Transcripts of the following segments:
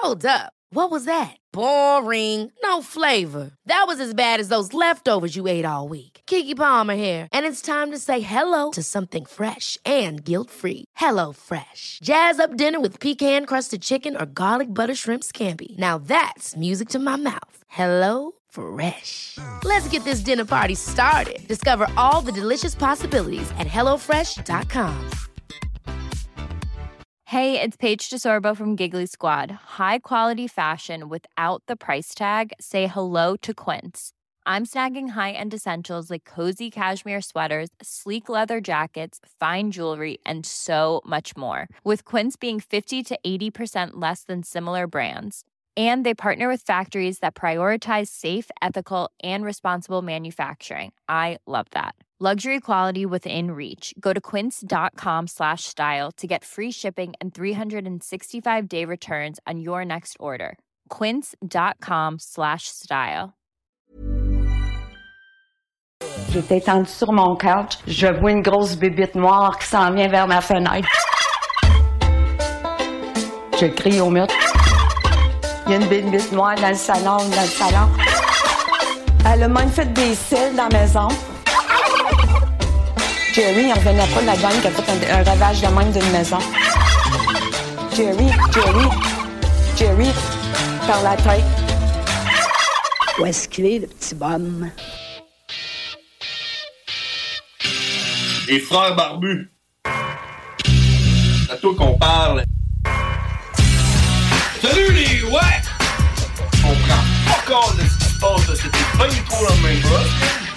Hold up. What was that? Boring. No flavor. That was as bad as those leftovers you ate all week. Keke Palmer here, and it's time to say hello to something fresh and guilt-free. Hello Fresh. Jazz up dinner with pecan-crusted chicken or garlic butter shrimp scampi. Now that's music to my mouth. Hello Fresh. Let's get this dinner party started. Discover all the delicious possibilities at hellofresh.com. Hey, it's Paige DeSorbo from Giggly Squad. High quality fashion without the price tag. Say hello to Quince. I'm snagging high-end essentials like cozy cashmere sweaters, sleek leather jackets, fine jewelry, and so much more. With Quince being 50 to 80% less than similar brands. And they partner with factories that prioritize safe, ethical, and responsible manufacturing. I love that. Luxury quality within reach. Go to quince.com/style to get free shipping and 365-day returns on your next order. Quince.com/style. J'étais étendue sur mon couch. Je vois une grosse bébite noire qui s'en vient vers ma fenêtre. Je crie au mur. Il y a une bébite noire dans le salon. Elle a même fait des cils dans la maison. Jerry, il revenait pas de la gang qui a fait un ravage de même d'une maison. Jerry, par la tête. Où est-ce qu'il est, le petit bonhomme? Les frères barbus. C'est à toi qu'on parle. Salut les ouais! On prend pas compte de ce qui se passe, là. C'était pas du tout la même chose.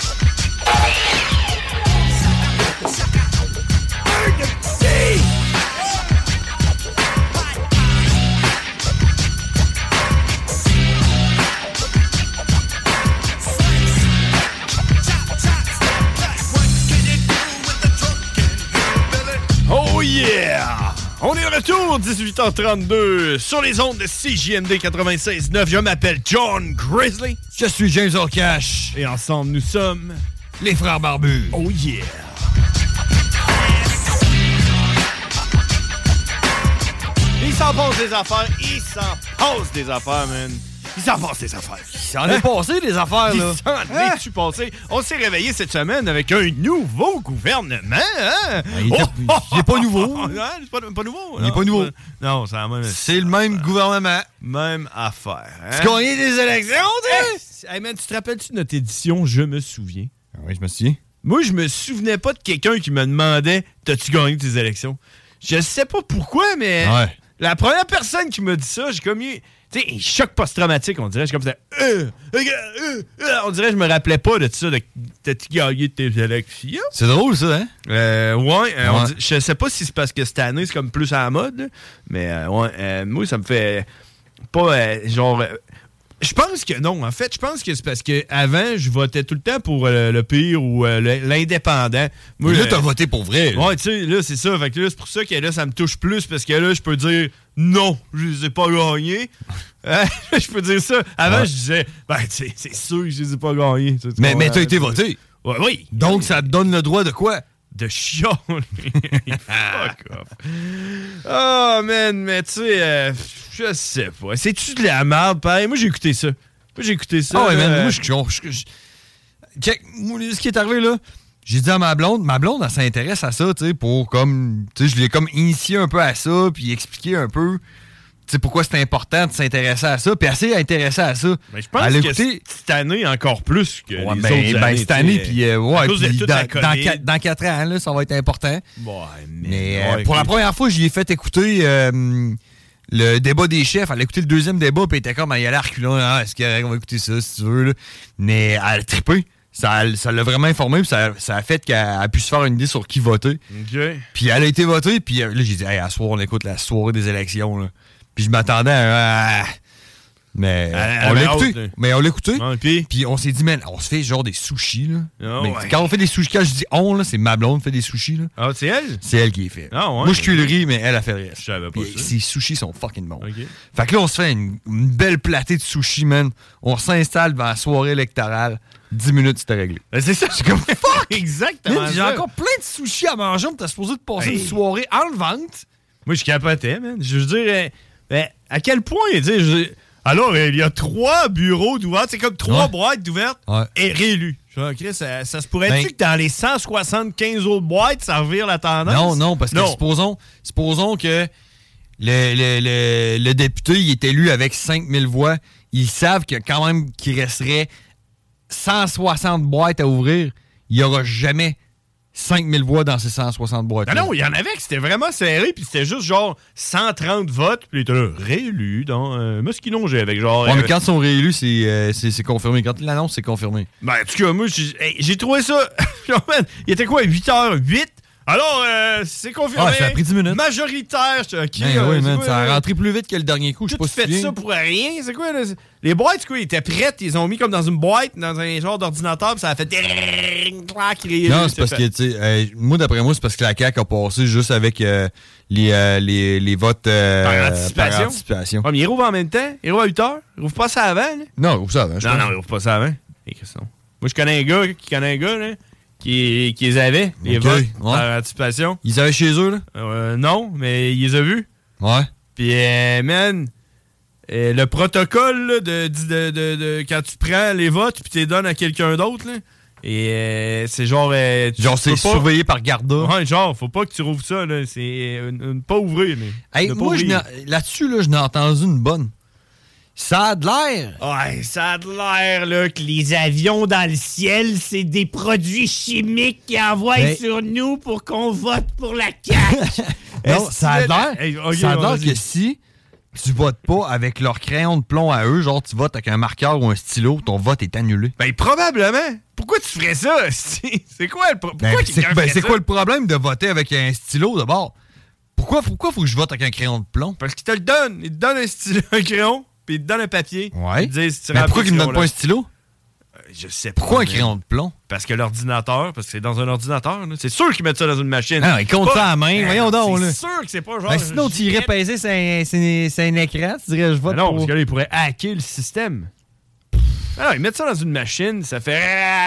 Oh yeah! On est de retour, 18h32, sur les ondes de CJMD 96.9. Je m'appelle John Grizzly. Je suis James Orcash. Et ensemble, nous sommes les frères barbus. Oh yeah! Il s'en passe des affaires, man. Il s'en passe des affaires. Il s'en est passé des affaires, là. Il s'en est-tu passé? On s'est réveillé cette semaine avec un nouveau gouvernement, hein? Il est pas nouveau. C'est pas nouveau. Il est pas nouveau. Non, c'est le même gouvernement. Même affaire. Hein? Tu gagnes des élections, tu Hey man, tu te rappelles-tu de notre édition Je me souviens? Oui, je me souviens. Moi, je me souvenais pas de quelqu'un qui me demandait « T'as-tu gagné tes élections? » Je sais pas pourquoi, mais la première personne qui m'a dit ça, j'ai comme eu... Tu sais, un choc post-traumatique, on dirait. J'ai comme ça. On dirait que je me rappelais pas de ça, de t'as-tu gagné tes élections? C'est drôle, ça, hein? Je sais pas si c'est parce que cette année, c'est comme plus à la mode, là, mais moi, ça me fait pas genre. Je pense que non. En fait, je pense que c'est parce que avant, je votais tout le temps pour le pire ou l'indépendant. Moi, là, t'as voté pour vrai. Ouais, tu sais, là, c'est ça. Fait que là, c'est pour ça que là, ça me touche plus parce que là, je peux dire non, je les ai pas gagnés. Je peux dire ça. Avant, je disais, c'est sûr que je les ai pas gagnés. Mais t'as été voté. Ouais, oui. Donc, ça te donne le droit de quoi? De chialer. Fuck off. Oh, man, mais tu sais, je sais pas. C'est-tu de la merde, pareil? Moi, j'ai écouté ça. Ah ouais, man, moi, check, ce qui est arrivé, là, j'ai dit à ma blonde, elle s'intéresse à ça, tu sais, pour comme, tu sais, je l'ai comme initié un peu à ça, puis expliqué un peu, tu sais, pourquoi c'est important de s'intéresser à ça, puis elle s'est intéressée à ça. Mais je pense que cette année, encore plus que les autres années. Cette année, puis dans 4 ans, là, ça va être important. Mais pour la première fois, j'y ai fait écouter le débat des chefs. Elle a écouté le deuxième débat, puis elle était comme, il y a l'air reculant, est-ce qu'on va écouter ça, si tu veux, là. Mais elle a trippé. Ça l'a vraiment informé, puis ça a fait qu'elle a pu se faire une idée sur qui voter. Okay. Puis elle a été votée, puis là, j'ai dit, hey, à soir, on écoute la soirée des élections, là. Puis je m'attendais à... Mais on l'a écouté. Puis on s'est dit, man, on se fait genre des sushis, là. Quand on fait des sushis, quand je dis on, là, c'est ma blonde fait des sushis, là. Ah, c'est elle? C'est elle qui les fait. Moi, je cuis le riz, mais elle a fait le reste. Je savais pas ça. Ces sushis sont fucking bons. Okay. Fait que là, on se fait une belle platée de sushis, man. On s'installe devant la soirée électorale. 10 minutes, c'était réglé. C'est ça. C'est comme fuck! Exactement. J'ai encore plein de sushis à manger. T'as supposé de passer une soirée en vente. Moi, je capotais, man. Je veux dire, Mais à quel point, tu sais, alors, il y a 3 bureaux d'ouverts, c'est comme 3 boîtes d'ouvertes et réélus. Ça se pourrait-tu que dans les 175 autres boîtes, ça revire la tendance? Non, parce que supposons que le député il est élu avec 5000 voix. Ils savent que quand même qu'il resterait 160 boîtes à ouvrir. Il n'y aura jamais 5000 voix dans ces 160 boîtes. Non, il y en avait que c'était vraiment serré, puis c'était juste genre 130 votes, puis il était là, réélu dans Mosquinongé avec genre... Ouais, mais quand ils sont réélus, c'est confirmé. Quand ils l'annoncent, c'est confirmé. Ben, en tout cas, moi, j'ai trouvé ça... il était quoi, 8h08? Alors, c'est confirmé. Ça a pris 10 minutes. Majoritaire. Oui, man, ça a rentré plus vite que le dernier coup. Je sais pas si tu fait ça pour rien. C'est quoi, là? Les boîtes, quoi, ils étaient prêtes. Ils ont mis comme dans une boîte, dans un genre d'ordinateur, puis ça a fait... Non, c'est parce que, tu sais, moi, d'après moi, c'est parce que la CAQ a passé juste avec les votes par anticipation. Mais ils rouvrent en même temps. Ils rouvrent à 8h. Ils rouvrent pas ça avant, là. Non, ils rouvrent ça avant. Non, ils rouvrent pas ça avant. Moi, je connais un gars là. Qui les avait, les votes par anticipation. Ils avaient chez eux, là? Non, mais ils les ont vus. Ouais. Puis, man, le protocole là, de quand tu prends les votes puis tu les donnes à quelqu'un d'autre, là, et c'est genre... c'est surveillé par Garda. Ouais, genre, faut pas que tu rouvres ça, là. C'est pas ouvrir, mais... Hey, moi, là-dessus, là, je n'ai entendu une bonne. Ça a de l'air. Ouais, ça a de l'air, là, que les avions dans le ciel, c'est des produits chimiques qui envoient sur nous pour qu'on vote pour la CAQ. Non, ça a de l'air. Ça a de l'air que si tu votes pas avec leur crayon de plomb à eux, genre tu votes avec un marqueur ou un stylo, ton vote est annulé. Ben, probablement. Pourquoi tu ferais ça? C'est quoi le problème? C'est quoi le problème de voter avec un stylo d'abord? Pourquoi faut que je vote avec un crayon de plomb? Parce qu'ils te le donnent. Ils te donnent un stylo, un crayon. Puis ils te donnent un papier. Ouais. Ils te disent, mais pourquoi ils ne me donnent pas un stylo? Je sais pas. Pourquoi un crayon de plomb? Parce que l'ordinateur, parce que c'est dans un ordinateur. Là. C'est sûr qu'ils mettent ça dans une machine. Non, ils comptent ça à la main. Voyons donc. C'est sûr que c'est pas genre... Ben, sinon, tu irais peser c'est un écran. Tu dirais, je vote non, pour... parce que là, ils pourraient hacker le système. Alors, ils mettent ça dans une machine. Ça fait...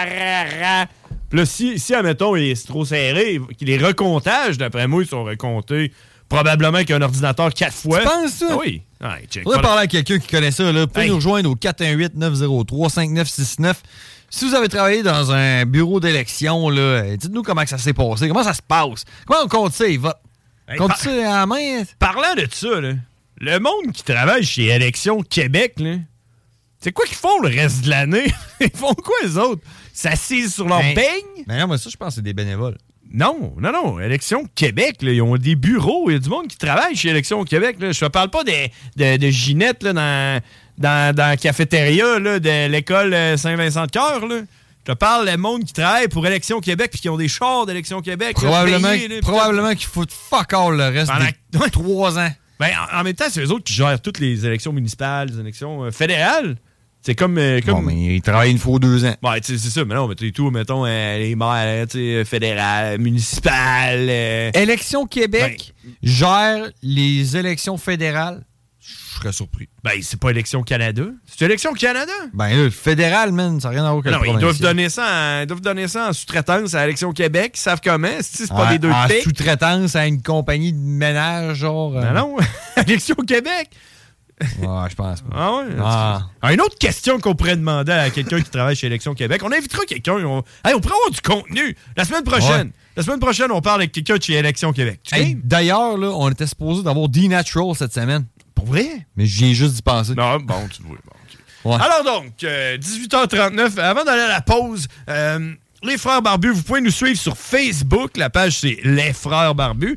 Puis là, si admettons, c'est trop serré, qu'ils les recomptages, d'après moi, ils sont recomptés... Probablement qu'un ordinateur 4 fois. Tu penses ça? Ah oui. On va parler à quelqu'un qui connaît ça. Vous pouvez nous rejoindre au 418-903-5969. Si vous avez travaillé dans un bureau d'élection, dites-nous comment ça s'est passé. Comment ça se passe? Comment on compte ça? Il vote. Compte ça à la main? Parlant de ça, là, le monde qui travaille chez Élections Québec, là, c'est quoi qu'ils font le reste de l'année? Ils font quoi, les autres? S'assisent sur leur beigne? Ben non, mais ça, je pense que c'est des bénévoles. Non. Élections Québec, là, ils ont des bureaux. Il y a du monde qui travaille chez Élections Québec. Là. Je ne parle pas de Ginette là, dans la cafétéria là, de l'école Saint-Vincent-de-Cœur. Là. Je te parle du monde qui travaille pour Élections Québec puis qui ont des chars d'Élections Québec. Probablement qu'il faut fuck all le reste des 3 ans. Ben, en même temps, c'est eux autres qui gèrent toutes les élections municipales, les élections fédérales. C'est comme... Bon, mais ils travaillent une fois 2 ans. Ouais, c'est ça. Mais non, mais tout, mettons, les maires, fédérales, municipales... Élections Québec gère les élections fédérales. Je serais surpris. Ben, c'est pas Élections Canada. C'est Élections Canada? Ben, là, le fédéral, man, ça n'a rien à voir avec le provincial. Ils doivent donner ça en sous-traitance à Élections Québec. Ils savent comment. C'est pas des deux pays. En sous-traitance à une compagnie de ménage, genre... Non. Élections Québec... Ouais, je pense pas. Ah ouais? Une autre question qu'on pourrait demander à quelqu'un qui travaille chez Élections Québec. On invitera quelqu'un. On pourrait avoir du contenu. La semaine prochaine. Ouais. La semaine prochaine, on parle avec quelqu'un de chez Élections Québec. D'ailleurs, là, on était supposé d'avoir D-Natural cette semaine. Pour vrai? Mais j'y ai juste d'y penser. Non, bon, tu vois. Bon, okay. Alors donc, 18h39, avant d'aller à la pause, les Frères Barbus, vous pouvez nous suivre sur Facebook. La page, c'est Les Frères Barbus.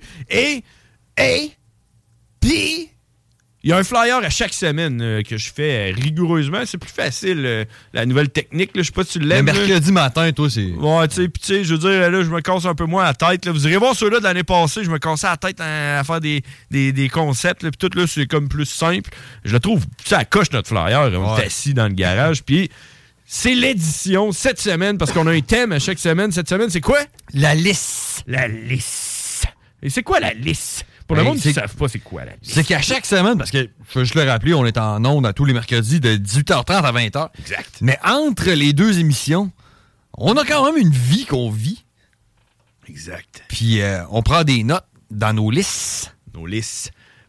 Puis... il y a un flyer à chaque semaine que je fais rigoureusement. C'est plus facile, la nouvelle technique. Je sais pas si tu l'aimes. Le mercredi matin, toi, c'est... Ouais, tu sais, je veux dire, là, je me casse un peu moins la tête. Là. Vous irez voir ceux-là de l'année passée. Je me cassais la tête à faire des concepts. Puis tout, là, c'est comme plus simple. Je le trouve, ça coche notre flyer. On est assis dans le garage. Puis c'est l'édition cette semaine parce qu'on a un thème à chaque semaine. Cette semaine, c'est quoi? La lisse. La lisse. Et c'est quoi la lisse? Pour le monde qui ne savent pas c'est quoi la liste. C'est qu'à chaque semaine, parce que, faut juste le rappeler, on est en ondes à tous les mercredis de 18h30 à 20h. Exact. Mais entre les 2 émissions, on a quand même une vie qu'on vit. Exact. Puis on prend des notes dans nos listes. Nos listes.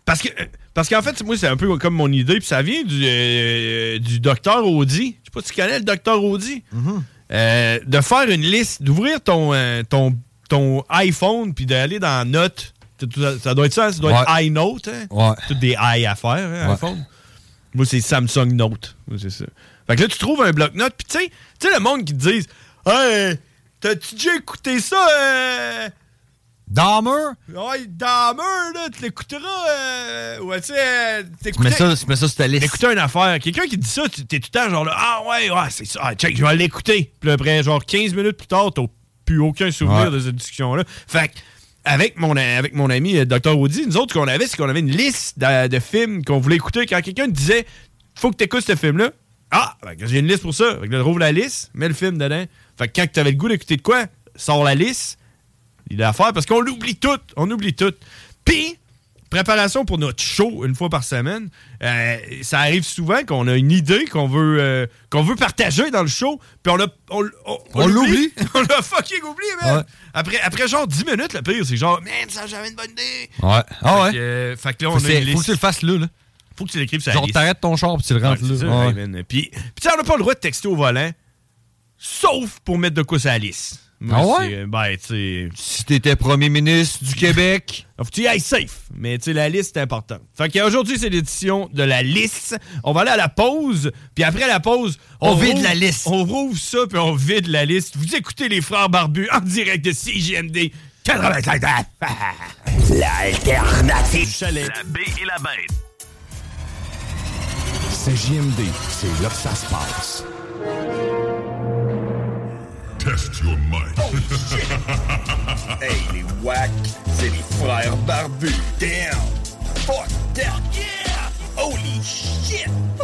Parce qu'en fait, moi, c'est un peu comme mon idée, puis ça vient du Dr. Audi. Je sais pas si tu connais le Dr. Audi. Mm-hmm. De faire une liste, d'ouvrir ton iPhone, puis d'aller dans Notes. Ça doit être ça, ça doit être iNote. Hein? Ouais. Toutes des i à faire, hein, iPhone. Moi, c'est Samsung Note. Moi, c'est ça. Fait que là, tu trouves un bloc-notes, puis tu sais, le monde qui te dise « Hey, t'as-tu déjà écouté ça? Dahmer? Ouais, Dahmer, là, tu l'écouteras. Ouais, tu sais, tu mets ça sur ta liste. T'écoutais une affaire. Quelqu'un qui dit ça, t'es tout le temps genre là, ah ouais, c'est ça. Ah, check, je vais l'écouter. Puis après, genre 15 minutes plus tard, t'as plus aucun souvenir de cette discussion-là. Fait que, avec mon ami Dr. Audi, nous autres, ce qu'on avait, c'est qu'on avait une liste de films qu'on voulait écouter. Quand quelqu'un disait, faut que t'écoutes ce film-là, j'ai une liste pour ça. Fait que là, rouvre la liste, mets le film dedans. Fait que quand t'avais le goût d'écouter de quoi, sors la liste. Il a à faire parce qu'on l'oublie tout. On oublie tout. Puis, préparation pour notre show une fois par semaine. Ça arrive souvent qu'on a une idée qu'on veut partager dans le show. Puis on l'oublie. On l'a fucking oublié, man. Ouais. Après genre 10 minutes, le pire, c'est genre, man, ça, j'avais une bonne idée. Ouais. Ah fait que là, on a une liste. Faut que tu le fasses là. Faut que tu l'écrives sur la liste. Genre, t'arrêtes ton char puis tu le rentres là. Puis on n'a pas le droit de texter au volant, sauf pour mettre de quoi sur la liste. Moi, si t'étais premier ministre du Québec, faut que tu y ailles safe. Mais la liste est importante. Fait qu'aujourd'hui, c'est l'édition de la liste. On va aller à la pause. Puis après la pause, on vide la liste. On rouvre ça, puis on vide la liste. Vous écoutez les Frères Barbus en direct de CJMD 85. L'alternative. Du chalet. La baie et la bête. CJMD, c'est là que ça se passe. Test your might. Oh shit! Hey, les wack, c'est les Frères Barbus. Damn! Fuck that! Yeah! Holy shit!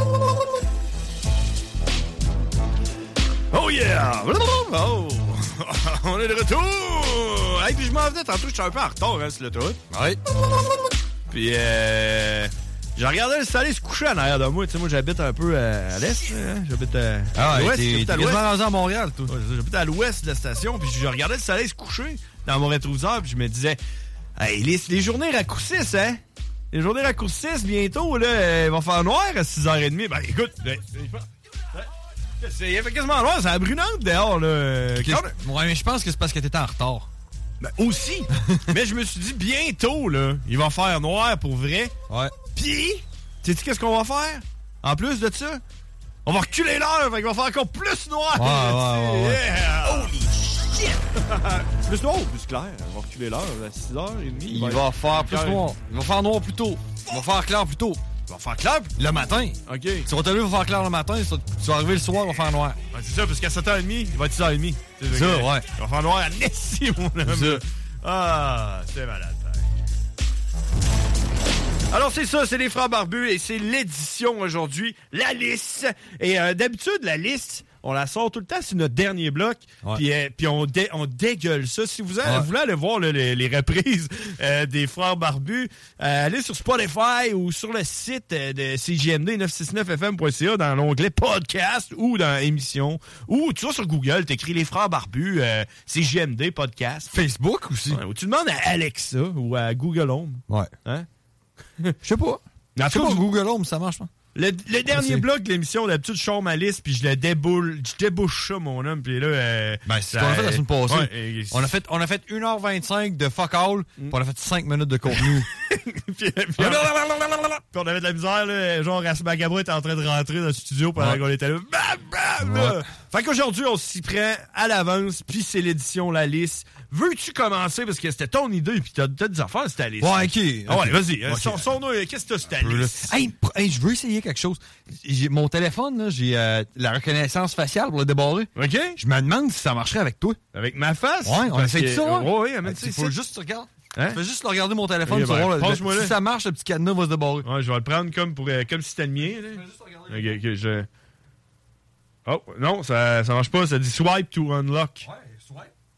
Oh yeah! Oh! On est de retour! Hey, puis je m'en venais tantôt, j'étais un peu en retard sur l'autoroute. Ouais. Puis j'ai regardé le soleil se coucher en arrière de moi. Tu sais, moi, j'habite un peu à l'est. Hein? J'habite à l'ouest. T'es quasiment rendu à Montréal, toi. Ouais, j'habite à l'ouest de la station. Puis je regardais le soleil se coucher dans mon rétroviseur. Puis je me disais, hey, les journées raccourcissent, hein? Les journées raccourcissent bientôt, là. Il va faire noir à 6h30. Ben, écoute, il fait quasiment noir. C'est la brunante dehors, là. Ouais, mais je pense que c'est parce que t'étais en retard. Ben, aussi. Mais je me suis dit, bientôt, là, il va faire noir pour vrai. Ouais. Pis, sais-tu qu'est-ce qu'on va faire? En plus de ça, on va reculer l'heure, fait qu'il va faire encore plus noir. Ouais. Yeah. Holy shit! Plus noir ou plus clair? On va reculer l'heure à 6h30. Il va faire plus noir. Il va faire noir plus tôt. Il va faire clair plus tôt. Il va faire clair le matin. OK. Tu vas te lever, il va faire clair le matin. Tu vas arriver le soir, il va faire noir. Ben, c'est ça, parce qu'à 7h30, il va être 6h30. C'est ça, ouais. Il va faire noir à Nessie, mon homme. C'est ça. Ah, c'est malade. Alors, c'est ça, c'est les Frères Barbus et c'est l'édition aujourd'hui, la liste. Et d'habitude, la liste, on la sort tout le temps sur notre dernier bloc. Ouais. Puis on dégueule ça. Si vous voulez aller voir les reprises des Frères Barbus, allez sur Spotify ou sur le site de CJMD969fm.ca dans l'onglet podcast ou dans émission. Ou tu vas sur Google, t'écris les Frères Barbus, CJMD podcast. Facebook aussi. Ouais, ou tu demandes à Alexa ou à Google Home. Ouais. Hein? Je sais pas. Je sais pas, Google Home, ça marche pas. Le dernier bloc de l'émission, d'habitude, je sors ma liste, puis je débouche ça, mon homme, puis là... c'est ce qu'on a fait la semaine passée. Ouais, on a fait 1h25 de fuck all, puis on a fait 5 minutes de contenu. puis on avait de la misère, là, genre Rasmus Gabra était en train de rentrer dans le studio pendant qu'on était là. Fait qu'aujourd'hui, on s'y prend à l'avance, puis c'est l'édition, la liste. Veux-tu commencer? Parce que c'était ton idée, puis t'as des affaires, c'était ta liste. Ouais, OK. Ah ouais, vas-y. Okay. Qu'est-ce que t'as sur ta liste? Hey, je veux essayer quelque chose. Mon téléphone, là, j'ai la reconnaissance faciale pour le débarrer. OK. Je me demande si ça marcherait avec toi. Avec ma face? Ouais, on essaie de ça, ouais. Oui, il faut juste que tu regardes. Hein? Tu fais juste regarder mon téléphone, si ça marche, le petit cadenas va se débarrer. Ouais, je vais le prendre comme si c'était le mien. Là. Je fais juste regarder. OK, Oh, non, ça marche pas. Ça dit swipe to unlock. Ouais, swipe.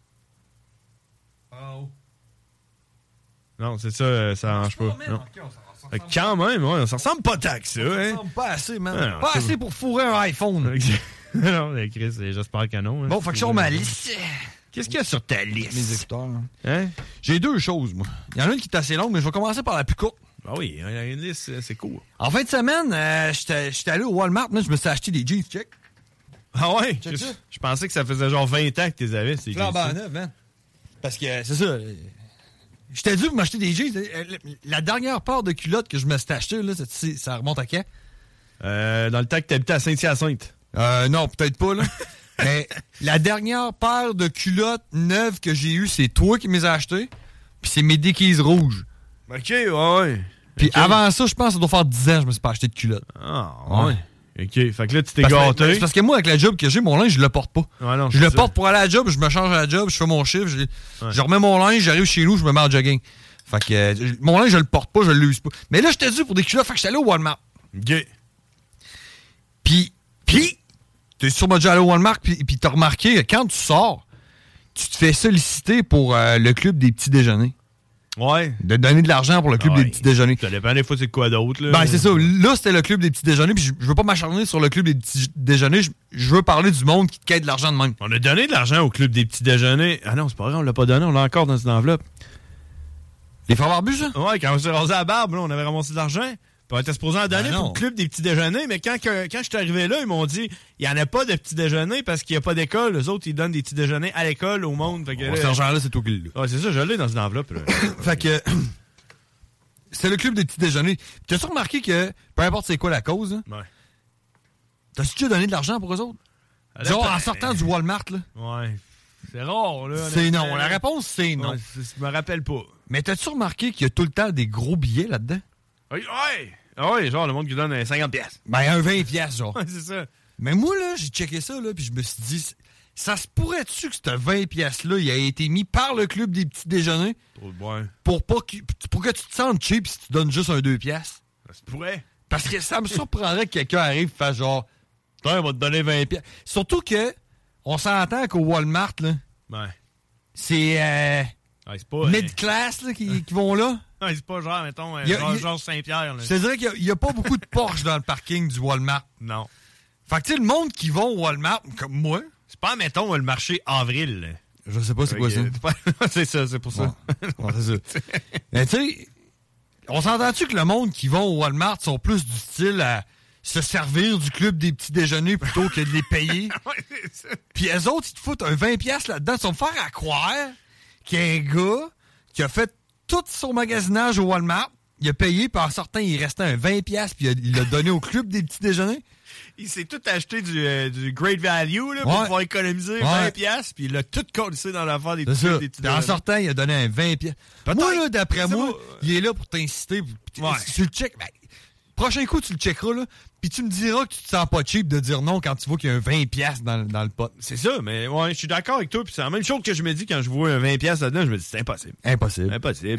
Oh. Non, c'est ça, ça marche pas. Non. Quand même, ouais, ça ressemble pas tant que ça. Ça hein? ressemble pas assez, man. Non, pas assez pour fourrer un iPhone. Non, Chris, j'espère que non. Hein. Bon, faut que je sorte ma liste. Qu'est-ce qu'il y a sur ta liste? Mes écouteurs. Hein? J'ai 2 choses, moi. Il y en a une qui est assez longue, mais je vais commencer par la plus courte. Ah oui, une liste, c'est cool. En fin de semaine, j'étais allé au Walmart, là, je me suis acheté des jeans, check. Ah ouais? Je pensais que ça faisait genre 20 ans que tu les avais, ces jeans. Flambant neuf, man. Parce que, c'est ça, j'étais dû pour m'acheter des jeans. La dernière paire de culottes que je me suis acheté, là, ça remonte à quand? Dans le temps que t'habitais à Saint-Hyacinthe. Non, peut-être pas, là. Mais la dernière paire de culottes neuves que j'ai eues, c'est toi qui me les as achetées. Puis c'est mes Dickies rouges. OK, ouais. Puis avant ça, je pense que ça doit faire 10 ans que je me suis pas acheté de culottes. Ah, ouais. OK, fait que là, tu t'es gâté. C'est parce que moi, avec la job que j'ai, mon linge, je le porte pas. Ouais, non, je le porte pour aller à la job, je me change à la job, je fais mon chiffre, je remets mon linge, j'arrive chez nous, je me mets en jogging. Fait que mon linge, je le porte pas, je l'use pas. Mais là, j'étais dû pour des culottes, fait que j'étais allé au Walmart. OK. Puis, t'es sûrement déjà allé au Walmart, puis t'as remarqué que quand tu sors, tu te fais solliciter pour le club des petits déjeuners. Ouais. De donner de l'argent pour le club des petits déjeuners. Ça dépend des fois c'est quoi d'autre, là. Ben, c'est ça. Là, c'était le club des petits déjeuners, puis je veux pas m'acharner sur le club des petits déjeuners. Je veux parler du monde qui te quête de l'argent de même. On a donné de l'argent au club des petits déjeuners. Ah non, c'est pas vrai, on l'a pas donné, on l'a encore dans une enveloppe. Les frères barbus, ça? Ouais, quand on s'est rasé à la barbe, là, on avait ramassé de l'argent. Puis on était supposé en donner pour le club des petits déjeuners, mais quand je suis arrivé là, ils m'ont dit il n'y en a pas de petits déjeuners parce qu'il n'y a pas d'école. Les autres, ils donnent des petits déjeuners à l'école, au monde. Fait que cet argent-là, c'est tout qu'il l'a. Ouais, c'est ça, je l'ai dans une enveloppe. Là. Fait que c'est le club des petits déjeuners. T'as-tu remarqué que, peu importe c'est quoi la cause, hein, ouais. T'as-tu déjà donné de l'argent pour eux autres? Genre en sortant du Walmart, là. Ouais. C'est rare, là. C'est non. La réponse, c'est non. Ouais, je me rappelle pas. Mais t'as-tu remarqué qu'il y a tout le temps des gros billets là-dedans? Ouais! Ah ouais, genre le monde qui donne 50$. Ben, un 20$, genre. Ouais, c'est ça. Mais moi, là, j'ai checké ça, là, puis je me suis dit, ça se pourrait-tu que ce 20$-là, il a été mis par le club des petits déjeuners? Ouais. Pour que tu te sentes cheap si tu donnes juste un 2$? Ça se pourrait. Parce que ça me surprendrait que quelqu'un arrive et fasse genre, putain, on va te donner 20$. Surtout que, on s'entend qu'au Walmart, là, ouais. C'est c'est pas mid-class là, qui vont là. Ouais, c'est pas genre, mettons, Georges Saint-Pierre. Là. Je te dirais qu'il n'y a pas beaucoup de Porsche dans le parking du Walmart. Non. Fait que tu sais, le monde qui va au Walmart, comme moi... C'est pas, mettons, le marché Avril. Là. Je sais pas c'est quoi ça. C'est ça, c'est pour ça. Ouais, c'est ça. Mais tu sais, on s'entend-tu que le monde qui va au Walmart sont plus du style à se servir du club des petits déjeuners plutôt que de les payer? Ouais, c'est ça. Puis eux autres, ils te foutent un 20$ là-dedans. Tu vas me faire à croire qu'il y a un gars qui a fait tout son magasinage au Walmart, il a payé, puis en sortant, il restait un 20$, puis il l'a donné au club des petits déjeuners. Il s'est tout acheté du Great Value là, pour pouvoir économiser 20$, puis il l'a tout collé dans l'affaire des petits déjeuners. En sortant, il a donné un 20$. Moi, là, d'après moi, il est là pour t'inciter. Tu le check. Ben, prochain coup, tu le checkeras, là, puis tu me diras que tu te sens pas cheap de dire non quand tu vois qu'il y a un 20$ dans le pot. C'est ça, mais ouais, je suis d'accord avec toi, puis c'est la même chose que je me dis quand je vois un 20$ là-dedans, je me dis c'est impossible. Impossible.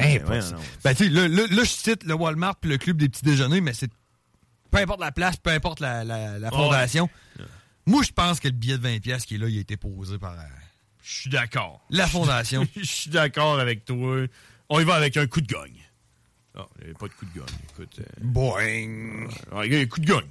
Ben, tu sais, là, je cite le Walmart puis le club des petits déjeuners, mais c'est peu importe la place, peu importe la fondation. Ouais. Moi, je pense que le billet de 20$ qui est là, il a été posé par... Je suis d'accord. La fondation. Je suis d'accord avec toi. On y va avec un coup de gagne. Non, il n'y avait pas de coup de gagne. Écoute. Boing! Il y a un coup de gagne.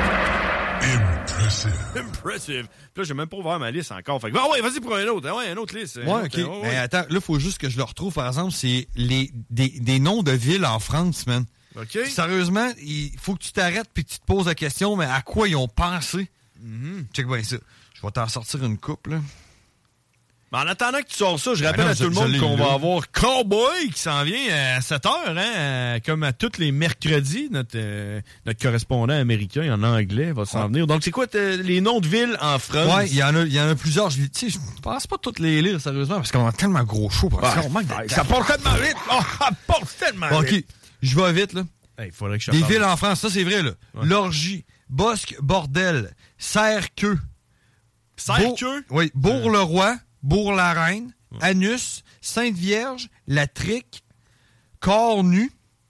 Impressive. Là, j'ai même pas ouvert ma liste encore. Fait que, ouais, vas-y pour un autre. Ouais, une autre liste. Ouais, OK. Ouais. Mais attends, là, il faut juste que je le retrouve, par exemple, c'est des noms de villes en France, man. OK. Sérieusement, il faut que tu t'arrêtes puis que tu te poses la question, mais à quoi ils ont pensé? Check bien ça. Je vais t'en sortir une coupe, là. Mais en attendant que tu sors ça, je rappelle à tout le monde qu'on va avoir Cowboy qui s'en vient à 7h, hein, comme à tous les mercredis. Notre correspondant américain en anglais va s'en venir. Donc, c'est quoi les noms de villes en France? Ouais, il y en a plusieurs. Je pense pas toutes les lire, sérieusement, parce qu'on a tellement gros show. Ça part tellement vite. Ça part tellement vite. OK, je vais vite, là. Il faudrait que je des villes en France, ça, c'est vrai, là. Ouais. Lorgie, Bosque, Bordel, Serre-Queue. Serre-Queue? Oui, Bourg-le-Roi. Bourg-la-Reine, Anus, Sainte-Vierge, La Trique, Cornu,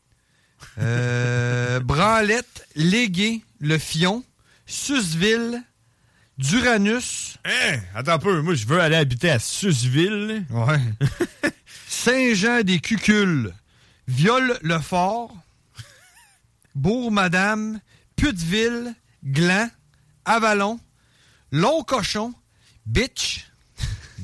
Branlette, Légué, Le Fion, Susville, Duranus. Attends un peu, moi je veux aller habiter à Susville. Ouais. Saint-Jean-des-Cucules, Viol-le-Fort, Bourg-Madame, Puteville, Gland, Avalon, Long-Cochon, Bitch.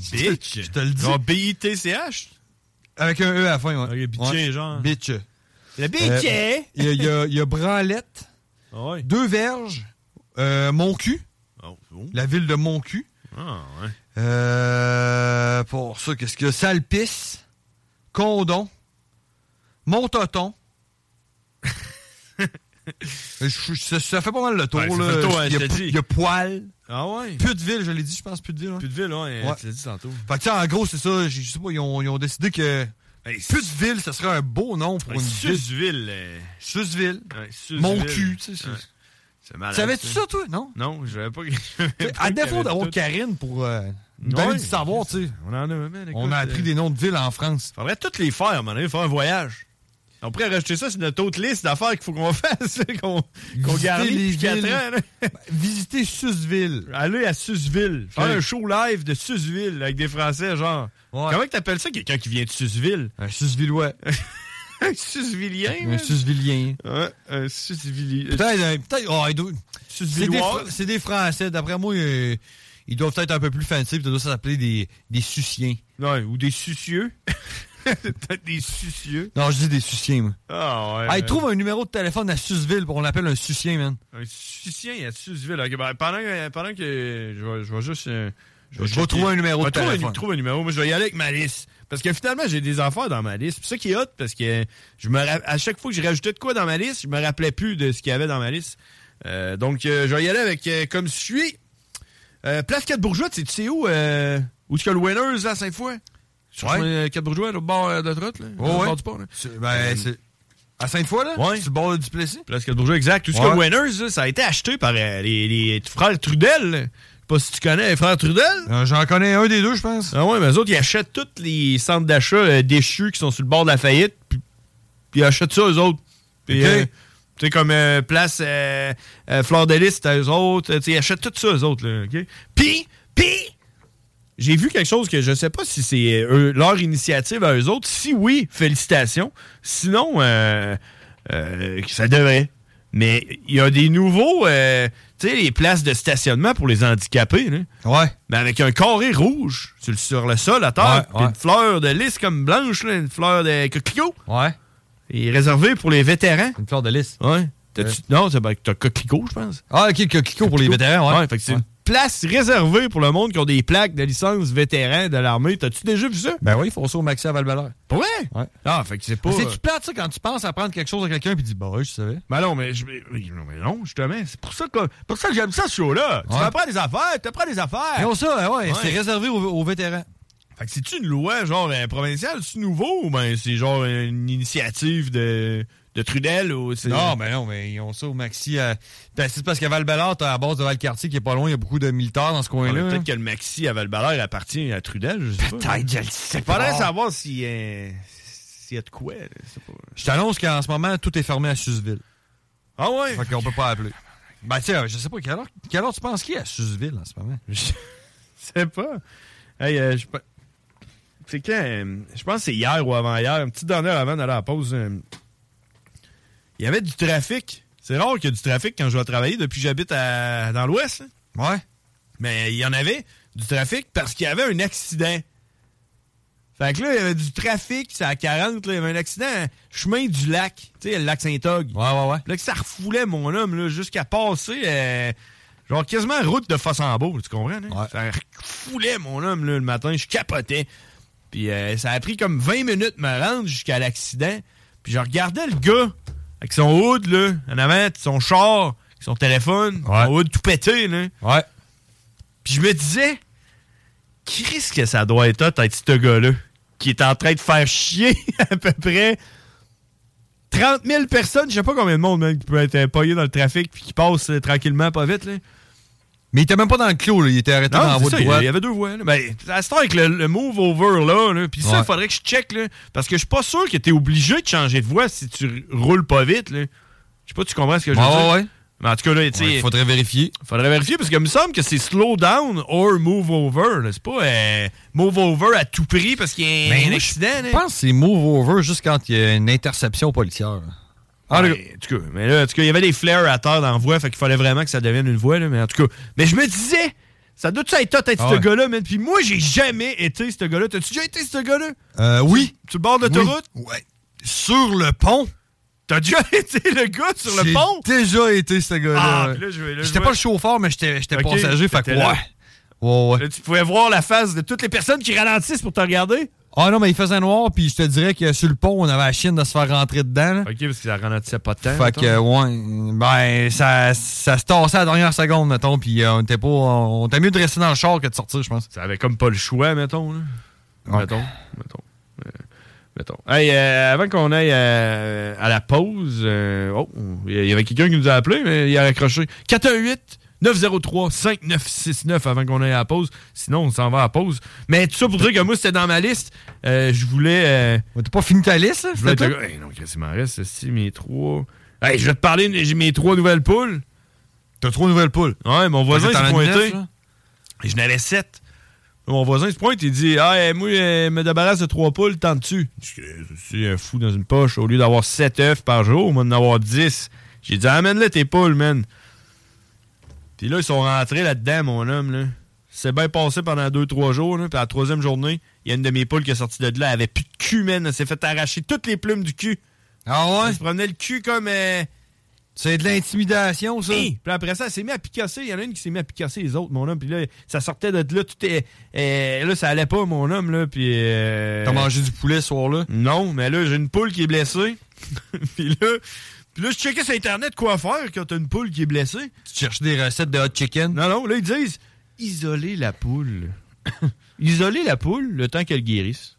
Bitch? Je te le dis. Genre B-I-T-C-H? Avec un E à la fin, ouais. Ok, bitch, genre. Bitch. Le biquet! Il y a Branlette, 2 Verges, Montcu, la ville de Montcu. Ah, ouais. Pour ça, qu'est-ce qu'il y a? Salpice, Condon, Montoton. Ça fait pas mal le tour. Il y a Poil. Ah ouais? Puteville, je l'ai dit, je pense, Puteville. Hein? Puteville, ouais. Tu l'as dit tantôt. Fait que, en gros, c'est ça. Je sais pas, ils ont décidé que Puteville, ça serait un beau nom pour une Susville. Susville. Ouais, Mon cul, tu sais. C'est malade. Savais-tu ça, toi? Non? Non, je savais pas. À défaut d'avoir Karine pour nous donner du savoir, tu sais. On a appris des noms de villes en France. Faudrait toutes les faire, à un moment donné, faire un voyage. On pourrait rajouter ça sur notre autre liste d'affaires qu'il faut qu'on fasse, qu'on garnit depuis 4 ans. Là. Visiter Susville. Aller à Susville. Faire un show live de Susville avec des Français, genre. Ouais. Comment t'appelles ça, quelqu'un qui vient de Susville? Un Susvillois. Un Susvillien? Un Susvillien. Ouais, un Susvillien. Peut-être. C'est des Français. D'après moi, ils doivent être un peu plus fancy. Peut-être s'appeler des Suciens. Ouais, ou des Sucieux. Peut-être des Sucieux. Non, je dis des Suciens, moi. Ah, ouais. Hey, trouve un numéro de téléphone à Susville pour qu'on l'appelle un Sucien, man. Un Sucien à Susville. Okay, ben, pendant que je vais juste. Je vais trouver un numéro de téléphone. Trouve un numéro. Moi, je vais y aller avec ma liste. Parce que finalement, j'ai des affaires dans ma liste. C'est ça qui est hot, parce que à chaque fois que je rajoutais de quoi dans ma liste, je me rappelais plus de ce qu'il y avait dans ma liste. Donc, je vais y aller avec comme suit. Place 4 Bourgeois, tu sais où? Où tu as le Winners à Sainte-Foy? Sur 4 Bourgeois, au bord de la trotte, là. Au bord du port, là. C'est à Sainte-Foy, là? Ouais. C'est le bord du Plessis? Place 4 Bourgeois, exact. Tout ce que Winners, là, ça a été acheté par les frères Trudel, là. Je sais pas si tu connais les frères Trudel. J'en connais un des deux, je pense. Ah ouais, mais eux autres, ils achètent tous les centres d'achat déchus qui sont sur le bord de la faillite, puis ils achètent ça, eux autres. Puis, tu sais, comme place Fleur de Lys, c'est eux autres. Ils achètent tout ça, eux autres. Là, okay? Puis, j'ai vu quelque chose que je sais pas si c'est leur initiative à eux autres. Si oui, félicitations. Sinon, ça devrait. Mais il y a des nouveaux, tu sais, les places de stationnement pour les handicapés. Là. Ouais. Mais avec un carré rouge sur le sol à terre, puis une fleur de lys comme blanche, là, une fleur de coquelicot. Ouais. Et réservé pour les vétérans. Une fleur de lys. Ouais. Non, t'as coquelicot, je pense. Ah, ok, coquelicot pour les vétérans, ouais. Ouais, fait que c'est une place réservée pour le monde qui ont des plaques de licence vétéran de l'armée. T'as-tu déjà vu ça? Ben oui, ils font ça au Maxi à Val-Bélair. Pour vrai? Ouais. Ah, fait que c'est pas... C'est-tu plate, ça, quand tu penses à prendre quelque chose à quelqu'un et tu dis, bah, je savais. Ben non, mais non, justement. C'est pour ça que j'aime ça, ce show-là. Tu m'apprends des affaires, tu apprends des affaires. Non, ça, ouais. C'est réservé aux vétérans. Fait que c'est-tu une loi, genre, provinciale? C'est nouveau ou ben c'est genre une initiative de Trudel ou c'est... Non, mais ils ont ça au Maxi. C'est parce qu'à Val-Bélair, t'as la base de Valcartier qui est pas loin, il y a beaucoup de militaires dans ce coin-là. Peut-être que le Maxi à Val-Bélair appartient à Trudel, je sais pas. Peut-être, je le sais pas. Faudrait savoir s'il y a de quoi. Je t'annonce qu'en ce moment, tout est fermé à Susville. Ah ouais? Fait qu'on peut pas appeler. Ben tiens, je sais pas, quelle heure tu penses qu'il y a à Susville en ce moment? Je sais pas. Hey, c'est quand? Je pense que c'est hier ou avant-hier, une petite dernière avant d'aller à la pause. Il y avait du trafic. C'est rare qu'il y ait du trafic quand je vais travailler depuis que j'habite dans l'Ouest. Hein? Ouais. Mais il y en avait du trafic parce qu'il y avait un accident. Fait que là, il y avait du trafic, c'est à 40, là, il y avait un accident, chemin du lac, tu sais, le lac Saint-Og. Ouais. Là, que ça refoulait mon homme, là, jusqu'à passer, genre quasiment route de Fossambeau, tu comprends? Hein? Ouais. Ça refoulait mon homme, là, le matin, je capotais. Puis ça a pris comme 20 minutes de me rendre jusqu'à l'accident. Puis je regardais le gars avec son hood, là, en avant, son char, avec son téléphone, son hood tout pété, là. Ouais. Puis je me disais, qu'est-ce que ça doit être ce gars-là, qui est en train de faire chier à peu près 30 000 personnes, je sais pas combien de monde, même, qui peut être payé dans le trafic puis qui passe tranquillement, pas vite, là. Mais il était même pas dans le clos, là. Il était arrêté dans la voie de droite. Il y avait 2 voies. Là. Ben, à ce temps avec le move over là puis ça, il faudrait que je check, là, parce que je suis pas sûr que t'es obligé de changer de voie si tu roules pas vite, là. Je sais pas si tu comprends ce que je veux dire. Ouais. Mais en tout cas, là, tu sais... Il faudrait vérifier. Faudrait vérifier, parce qu'il me semble que c'est slow down or move over. Là. C'est pas move over à tout prix parce qu'il y a un accident. Je pense que c'est move over juste quand il y a une interception policière. En tout cas, il y avait des flares à terre dans la voie, fait qu'il fallait vraiment que ça devienne une voie, là, mais en tout cas. Mais je me disais, ça doit être ce gars-là, man. Puis moi, j'ai jamais été ce gars-là. T'as-tu déjà été ce gars-là? Oui. Sur le bord de l'autoroute? Ouais. Sur le pont. T'as déjà été le gars sur le pont? J'ai déjà été ce gars-là. J'étais pas le chauffeur, mais j'étais passager, fait que ouais. Là, tu pouvais voir la face de toutes les personnes qui ralentissent pour te regarder? Ah non, mais il faisait noir, puis je te dirais que sur le pont, on avait la chienne de se faire rentrer dedans. Là. OK, parce que ça ralentissait pas de temps. Fait que, ouais, ben, ça se tassait à la dernière seconde, mettons, puis on était mieux de rester dans le char que de sortir, je pense. Ça avait comme pas le choix, mettons. Là. Ouais. Mettons. Hey, avant qu'on aille à la pause, il y avait quelqu'un qui nous a appelé, mais il a accroché. 418-903-5969 avant qu'on aille à la pause. Sinon, on s'en va à la pause. Mais tout ça pour dire que moi, c'était dans ma liste. Je voulais... T'as pas fini ta liste, ça? Non, il m'en reste mes 3... Hey, je vais te parler de mes 3 nouvelles poules. T'as 3 nouvelles poules? Ouais, mon voisin s'est pointé. Et je n'avais 7. Mon voisin se pointe, il dit « Ah, moi, je me débarrasse de 3 poules, t'en dessus. » C'est un fou dans une poche. Au lieu d'avoir 7 œufs par jour, on va en avoir 10. J'ai dit « Amène-le tes poules, man. » Puis là, ils sont rentrés là-dedans, mon homme. Là. C'est bien passé pendant 2-3 jours. Là. Puis à la 3e journée, il y a une de mes poules qui est sortie de là. Elle avait plus de cul, man. Elle s'est fait arracher toutes les plumes du cul. Ah ouais? Elle se promenait le cul comme... C'est de l'intimidation, ça. Puis après ça, elle s'est mise à picasser. Il y en a une qui s'est mise à picasser les autres, mon homme. Puis là, ça sortait de là. Tout là, ça allait pas, mon homme. Là. Puis... T'as mangé du poulet ce soir-là? Non, mais là, j'ai une poule qui est blessée. Puis là, je checkais sur Internet quoi faire quand t'as une poule qui est blessée. Tu cherches des recettes de hot chicken? Non, là, ils disent isoler la poule. Isoler la poule le temps qu'elle guérisse.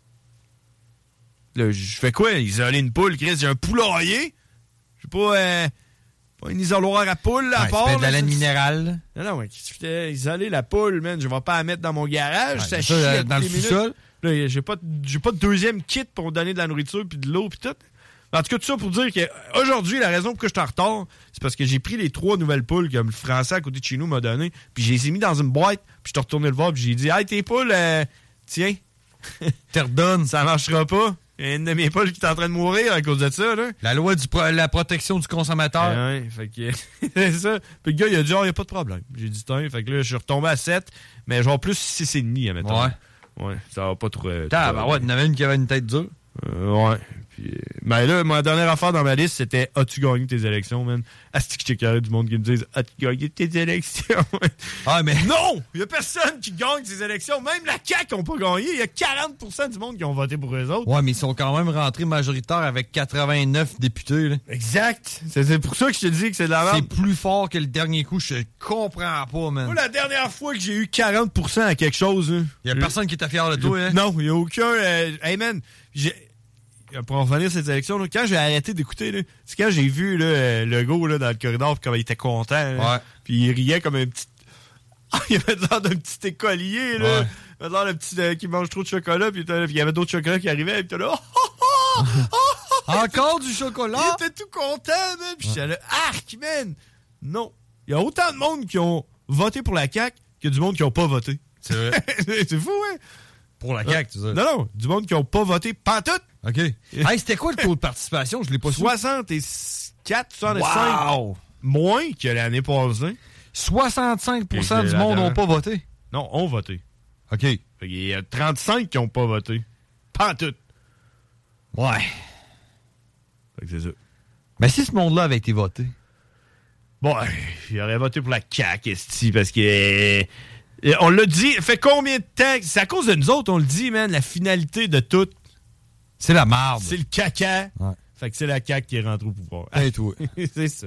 Là, je fais quoi? Isoler une poule, Chris? J'ai un poulailler? J'ai pas un isoloir à poule, là, à part. Tu fais de la laine minérale. Non, je fais isoler la poule, man. Je vais pas la mettre dans mon garage. Ça chie dans le sous-sol. Là, j'ai pas de deuxième kit pour me donner de la nourriture puis de l'eau puis tout. En tout cas, tout ça pour dire qu'aujourd'hui, la raison pour que je suis en retard, c'est parce que j'ai pris les 3 nouvelles poules que le Français à côté de chez nous m'a donné, puis je les ai mis dans une boîte, puis je suis retourné le voir, puis j'ai dit « Hey, tes poules, tiens, te redonne, ça marchera pas. » Il y a une de mes poules qui est en train de mourir à cause de ça, là. La loi la protection du consommateur. Ouais, fait que c'est ça. Puis le gars, il a dit « Oh, il n'y a pas de problème. » J'ai dit « Tiens, fait que là, je suis retombé à 7, mais genre plus 6,5, admettons. Ouais, ça va pas trop... ouais, il y en avait une qui avait une tête dure. Ouais. Puis, ben là, ma dernière affaire dans ma liste, c'était « As-tu gagné tes élections, man? » Asti que j'étais carré du monde qui me disent « As-tu gagné tes élections? » Ah, mais... Non! Il y a personne qui gagne ses élections. Même la CAQ n'a pas gagné. Il y a 40% du monde qui ont voté pour eux autres. Ouais, mais ils sont quand même rentrés majoritaires avec 89 députés. Là. Exact. C'est pour ça que je te dis que c'est de la merde. C'est plus fort que le dernier coup. Je comprends pas, man. Moi, la dernière fois que j'ai eu 40% à quelque chose... Il y a personne qui était fier de toi, hein? Non, il n'y a aucun... Hey, man, pour en revenir à cette élection, là, quand j'ai arrêté d'écouter, là, c'est quand j'ai vu là, le gars là, dans le corridor, puis comme il était content. Là, ouais. Puis il riait comme un petit... il avait l'air d'un petit écolier, là. Ouais. Il avait l'air d'un petit qui mange trop de chocolat, puis il y avait d'autres chocolats qui arrivaient, puis il était là... Encore du chocolat? Il était tout content, man. Puis j'étais là, arc, man! Non. Il y a autant de monde qui ont voté pour la CAQ que du monde qui n'ont pas voté. C'est vrai. C'est fou, hein? Pour la CAQ, tu sais. Non, du monde qui n'ont pas voté pantoute. OK. Hey, c'était quoi le taux de participation? Je l'ai pas su. 64, 65. Wow! Moins que l'année passée. 65% du monde n'ont pas voté. Non, ont voté. OK. Il y a 35 qui n'ont pas voté. Pantoute. Ouais. Fait que c'est ça. Mais si ce monde-là avait été voté. Bon, il aurait voté pour la CAQ, esti, parce que... on l'a dit, fait combien de temps? C'est à cause de nous autres, on le dit, man, la finalité de tout. C'est la marde. C'est le caca. Ouais. Fait que c'est la CAQ qui est rentrée au pouvoir. Hey, toi. C'est ça.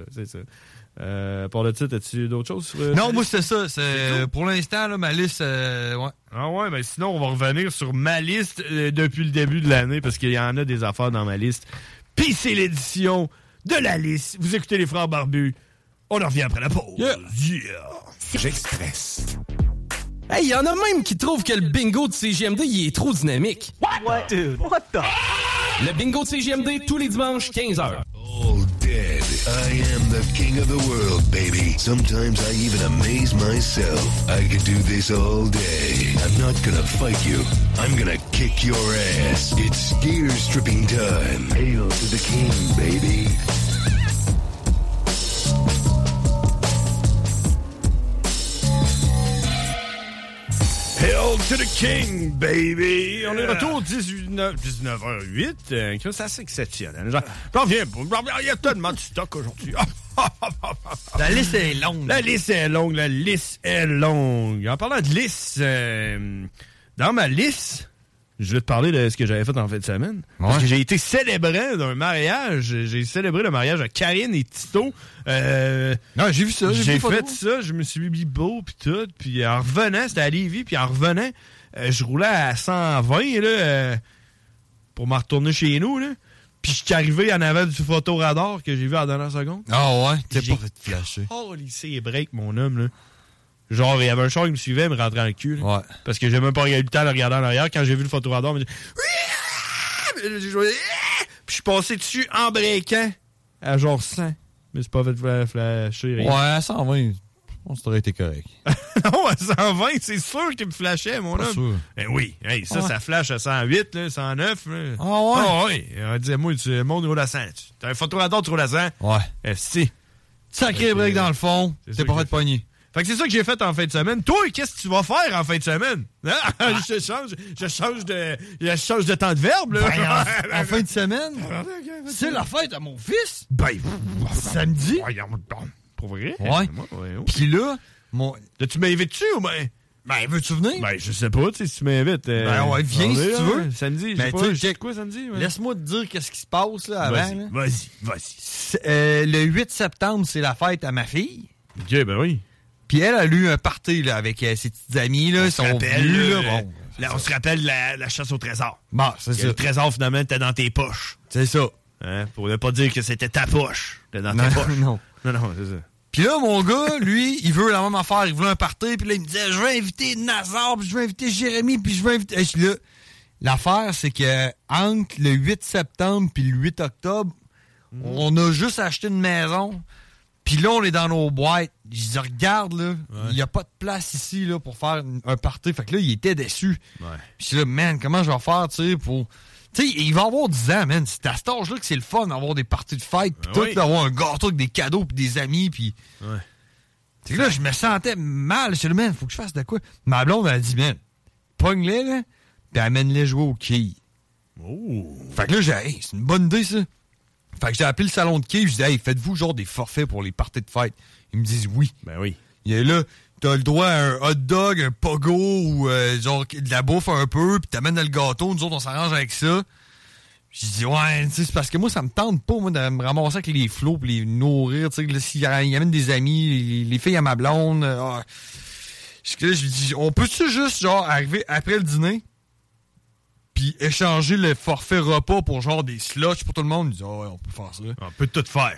Pour le titre, as-tu d'autres choses sur non, moi, c'est ça. Pour l'instant, là, ma liste, ouais. Ah ouais, ben sinon, on va revenir sur ma liste depuis le début de l'année, parce qu'il y en a des affaires dans ma liste. Puis c'est l'édition de la liste. Vous écoutez les Frères Barbus. On en revient après la pause. Yeah. J'express. Hey, y en a même qui trouvent que le bingo de CGMD, il est trop dynamique. What? Dude, what the? Le bingo de CGMD, tous les dimanches, 15h. All dead. I am the king of the world, baby. Sometimes I even amaze myself. I could do this all day. I'm not gonna fight you. I'm gonna kick your ass. It's gear stripping time. Hail to the king, baby. Hell Hail to the King, baby! On est de retour 19h08. C'est assez exceptionnel. J'en viens pas. Il y a tellement de stock aujourd'hui. La liste est longue. La liste est longue. En parlant de liste, dans ma liste, je vais te parler de ce que j'avais fait en fin de semaine. Ouais. Parce que j'ai été célébrant d'un mariage. J'ai célébré le mariage à Karine et Tito. Non, j'ai vu ça. J'ai fait ça. Je me suis mis beau puis tout. Puis en revenant, c'était à Lévis. Puis en revenant, je roulais à 120 là, pour me retourner chez nous. Là. Puis je suis arrivé en avant du photoradar que j'ai vu à la dernière seconde. Ah ouais? T'es pas fait de flasher. Oh, lycée break, mon homme, là. Genre, il y avait un char qui me suivait, il me rentrait dans le cul. Là, ouais. Parce que j'ai même pas eu le temps de le regarder en arrière. Quand j'ai vu le photoradar, il m'a dit... Puis je suis passé dessus en breakant à genre 100. Mais c'est pas fait de flasher. Rien. Ouais, à 120, on serait été correct. Non, à 120, c'est sûr qu'il me flashait, mon homme. Sûr. Ben oui, hey, ça, ça flash à 108, là, 109. Là. Ah ouais? Ah ouais. Disais-moi, le monde roule à 100. T'as un photoradar, tu roules à 100. Ouais. Si. Sacré break dans le fond, t'es pas fait de pogner. Fait que c'est ça que j'ai fait en fin de semaine. Toi, qu'est-ce que tu vas faire en fin de semaine? Hein? Je change de temps de verbe, là. Ben, en fin de semaine, c'est la fête à mon fils. Ben, samedi. Pour vrai? Ouais. Puis là, tu m'invites-tu ou ben? Ben, veux-tu venir? Ben, je sais pas, tu sais, si tu m'invites. Ben, ouais, viens si tu veux. Samedi, ben, je sais pas. Quoi samedi? Ouais. Laisse-moi te dire qu'est-ce qui se passe, là, avant. Vas-y. Le 8 septembre, c'est la fête à ma fille. OK, ben oui. Puis elle a eu un party là, avec ses petites amies. Là, on se rappelle la chasse au trésor. Bon, c'est ça. Le trésor, finalement, était dans tes poches. C'est ça. Hein? Pour ne pas dire que c'était ta poche. C'était dans tes poches. Non, c'est ça. Puis là, mon gars, lui, il veut la même affaire. Il voulait un party. Puis là, il me disait, je vais inviter Nazar, puis je vais inviter Jérémy, puis je vais inviter... Et là, l'affaire, c'est que entre le 8 septembre puis le 8 octobre, on a juste acheté une maison. Puis là, on est dans nos boîtes. Je dis, regarde, là, il n'y a pas de place ici là, pour faire un party. Fait que là, il était déçu. Ouais. Puis je dis, là, man, comment je vais faire, tu sais, pour... Tu sais, il va avoir 10 ans, man. C'est à cet âge-là que c'est le fun d'avoir des parties de fête, puis tout, d'avoir un gâteau avec des cadeaux, puis des amis, puis... Ouais. Tu sais, là, je me sentais mal. Je dis, man, faut que je fasse de quoi? Ma blonde, elle a dit, man, pogne-les, là, puis amène-les jouer au quilles. Oh! Fait que là, j'ai hey, c'est une bonne idée, ça. Fait que j'ai appelé le salon de quilles, je dis, hey, faites-vous genre des forfaits pour les parties de fête? Ils me disent oui. Ben oui. Il est là, t'as le droit à un hot dog, un pogo ou genre de la bouffe un peu, puis t'amènes le gâteau, nous autres on s'arrange avec ça. Je dis ouais, c'est parce que moi ça me tente pas moi de me ramasser avec les flots pis les nourrir, tu sais, s'il amène des amis, les filles à ma blonde. Je lui dis, on peut-tu juste genre arriver après le dîner puis échanger le forfait repas pour genre des slushs pour tout le monde? Il dit ouais, on peut faire ça. On peut tout faire.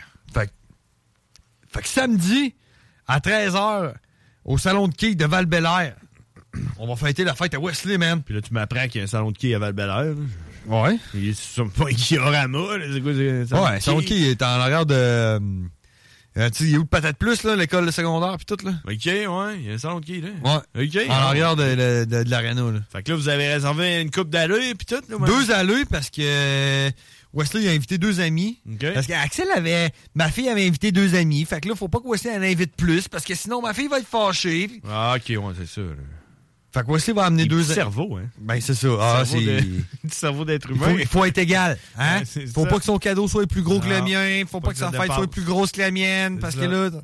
Fait que samedi, à 13h, au salon de quilles de Val-Bélair, on va fêter la fête à Wesley, man. Puis là, tu m'apprends qu'il y a un salon de quilles à Val-Bélair. Ouais. Il est pas un Guillorama, là. C'est quoi, le salon de quilles est en arrière de... tu sais, il y a où peut-être plus, là, l'école secondaire puis tout, là? OK, ouais. Il y a un salon de quilles, là. Ouais. OK. En arrière de l'aréna, là. Fait que là, vous avez réservé une coupe d'allées puis tout, là? 2 allées parce que... Wesley a invité 2 amis. Okay. Parce qu'Axel ma fille avait invité 2 amis. Fait que là, faut pas que Wesley en invite plus. Parce que sinon, ma fille va être fâchée. Ah, OK, ouais, c'est ça. Là. Fait que Wesley va amener 2 amis. Cerveau, hein? Ben, c'est ça. Du cerveau d'être humain. Il faut être égal. Hein? Ouais, faut pas que son cadeau soit plus gros que le mien. Faut pas que sa fête soit plus grosse que la mienne. Parce que là.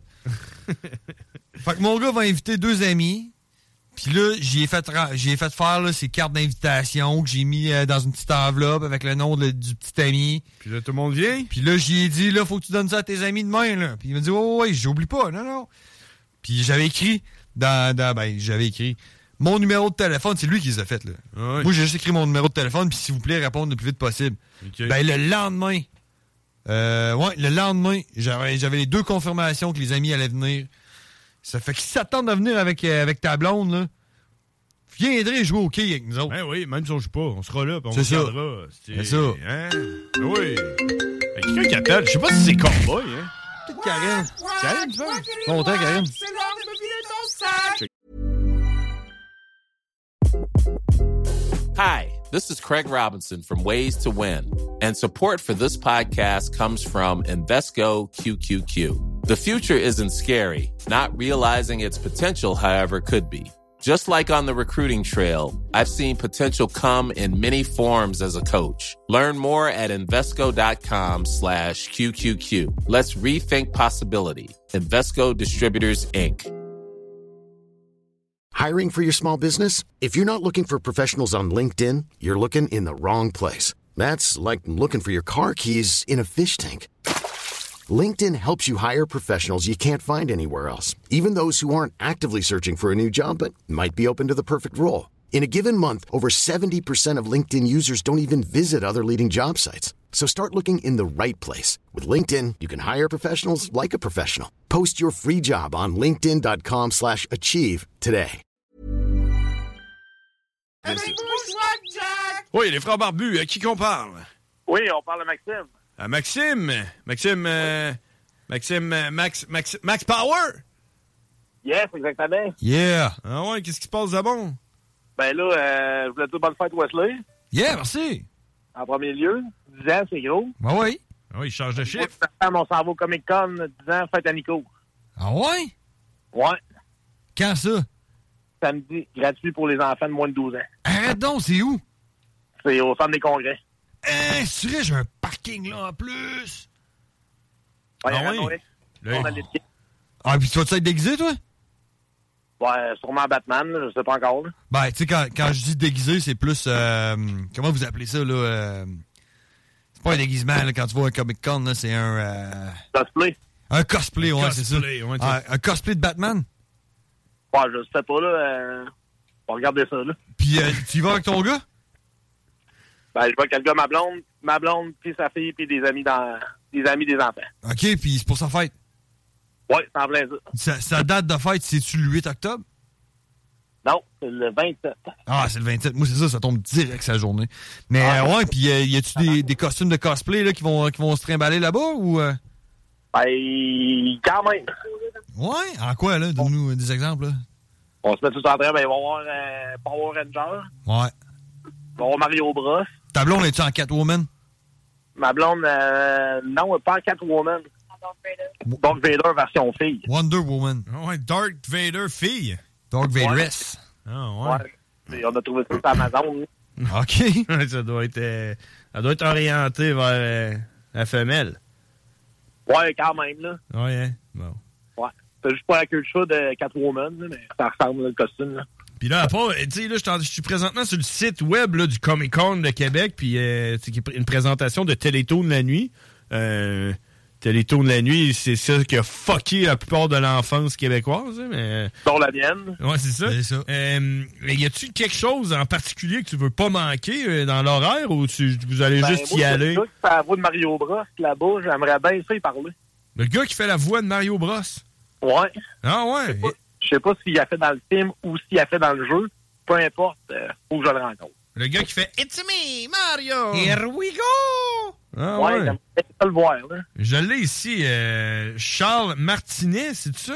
Fait que mon gars va inviter 2 amis. Puis là, j'ai fait faire là, ces cartes d'invitation que j'ai mis dans une petite enveloppe avec le nom du petit ami. Puis là, tout le monde vient. Puis là, j'y ai dit, là, faut que tu donnes ça à tes amis demain, là. Puis il m'a dit, ouais, j'oublie pas, non. Puis j'avais écrit j'avais écrit mon numéro de téléphone, c'est lui qui les a fait, là. Ouais. Moi, j'ai juste écrit mon numéro de téléphone, puis s'il vous plaît, répondre le plus vite possible. Okay. Ben, le lendemain, j'avais les 2 confirmations que les amis allaient venir. Ça fait qu'ils s'attendent à venir avec ta blonde, là. Viendrez jouer au quai avec nous autres. Ben oui, même si on joue pas, on sera là, puis on regardera. C'est ça. Hein? Ben oui. Ben, quelqu'un qui appelle, je sais pas si c'est Cowboy, hein. Peut-être Karine. Karine, tu vois? Longtemps, Karine. C'est l'heure de me filer ton sac. Hi, this is Craig Robinson from Ways to Win, and support for this podcast comes from Invesco QQQ. The future isn't scary. Not realizing its potential, however, could be. Just like on the recruiting trail, I've seen potential come in many forms as a coach. Learn more at Invesco.com/QQQ. Let's rethink possibility. Invesco Distributors, Inc. Hiring for your small business? If you're not looking for professionals on LinkedIn, you're looking in the wrong place. That's like looking for your car keys in a fish tank. LinkedIn helps you hire professionals you can't find anywhere else, even those who aren't actively searching for a new job but might be open to the perfect role. In a given month, over 70% of LinkedIn users don't even visit other leading job sites. So start looking in the right place. With LinkedIn, you can hire professionals like a professional. Post your free job on linkedin.com/achieve today. Oui, les frères barbus, à qui qu'on parle? Oui, on parle à Maxime. À Max Power? Yes, exactement. Yeah. Ah ouais, qu'est-ce qui se passe de bon? Ben là, je voulais te dire bonne fête, Wesley. Yeah, merci. En premier lieu, 10 ans, c'est gros. Ben oui. Ah oui, il change de chiffre. On s'en va au Comic-Con, 10 ans, fête à Nico. Ah ouais? Ouais. Quand ça? Samedi, gratuit pour les enfants de moins de 12 ans. Arrête donc, c'est où? C'est au centre des congrès. C'est vrai, j'ai un parking là en plus. Ouais, ah oui? Ah, puis tu vas-tu être déguisé, toi? Ouais, sûrement Batman, là, je sais pas encore. Là. Ben, tu sais, quand je dis déguisé, c'est plus... comment vous appelez ça, là? C'est pas un déguisement, là, quand tu vas à un Comic-Con, là, c'est un... Cosplay. Un cosplay, ouais, c'est ça. Ouais, un cosplay de Batman? Ouais, je sais pas, là. On va regarder ça, là. Puis, tu y vas avec ton gars? Ben, je vais avec le gars, ma blonde, puis sa fille, puis des amis des enfants. OK, puis c'est pour sa fête? Ouais, c'est en plein ça. Sa date de fête, c'est-tu le 8 octobre? Non, c'est le 27. Ah, c'est le 27. Moi, c'est ça tombe direct sa journée. Mais ouais, puis y a-tu des costumes de cosplay là, qui vont se trimballer là-bas ou... Ben, quand même. Ouais? En quoi, là? Donne-nous des exemples, là. On se met tous en train, ben, il va y avoir Power Ranger. Ouais. Il va y avoir Mario Bros. Ta blonde, es-tu en Catwoman? Ma blonde, non, pas en Catwoman. Dark Vader version fille. Wonder Woman. Oh, ouais, Dark Vader fille. Dark Vaderess. Ah, ouais. Ouais. On a trouvé ça sur Amazon. OK. Ça doit être orienté vers la femelle. Ouais, quand même, là. Ouais, hein? Bon. Ouais. C'est juste pas la queue de chat de Catwoman, là, mais ça ressemble, le costume, là. Puis là, après, tu sais, là, je suis présentement sur le site web là, du Comic-Con de Québec, puis c'est une présentation de Télétoon la nuit. Télétoon la nuit, c'est ça qui a fucké la plupart de l'enfance québécoise. Mais... Dont la mienne. Ouais, c'est ça. C'est ça. Y a-tu quelque chose en particulier que tu veux pas manquer dans l'horaire ou vous allez juste y aller? Le gars qui fait la voix de Mario Bros là-bas, j'aimerais bien ça y parler. Le gars qui fait la voix de Mario Bros? Ouais. Ah ouais? Je sais pas s'il a fait dans le film ou s'il a fait dans le jeu. Peu importe, faut que je le rencontre. Le gars qui fait « It's me, Mario! Here we go! » Ah ouais, j'aimerais ça le voir. Là. Je l'ai ici. Charles Martinet, c'est ça?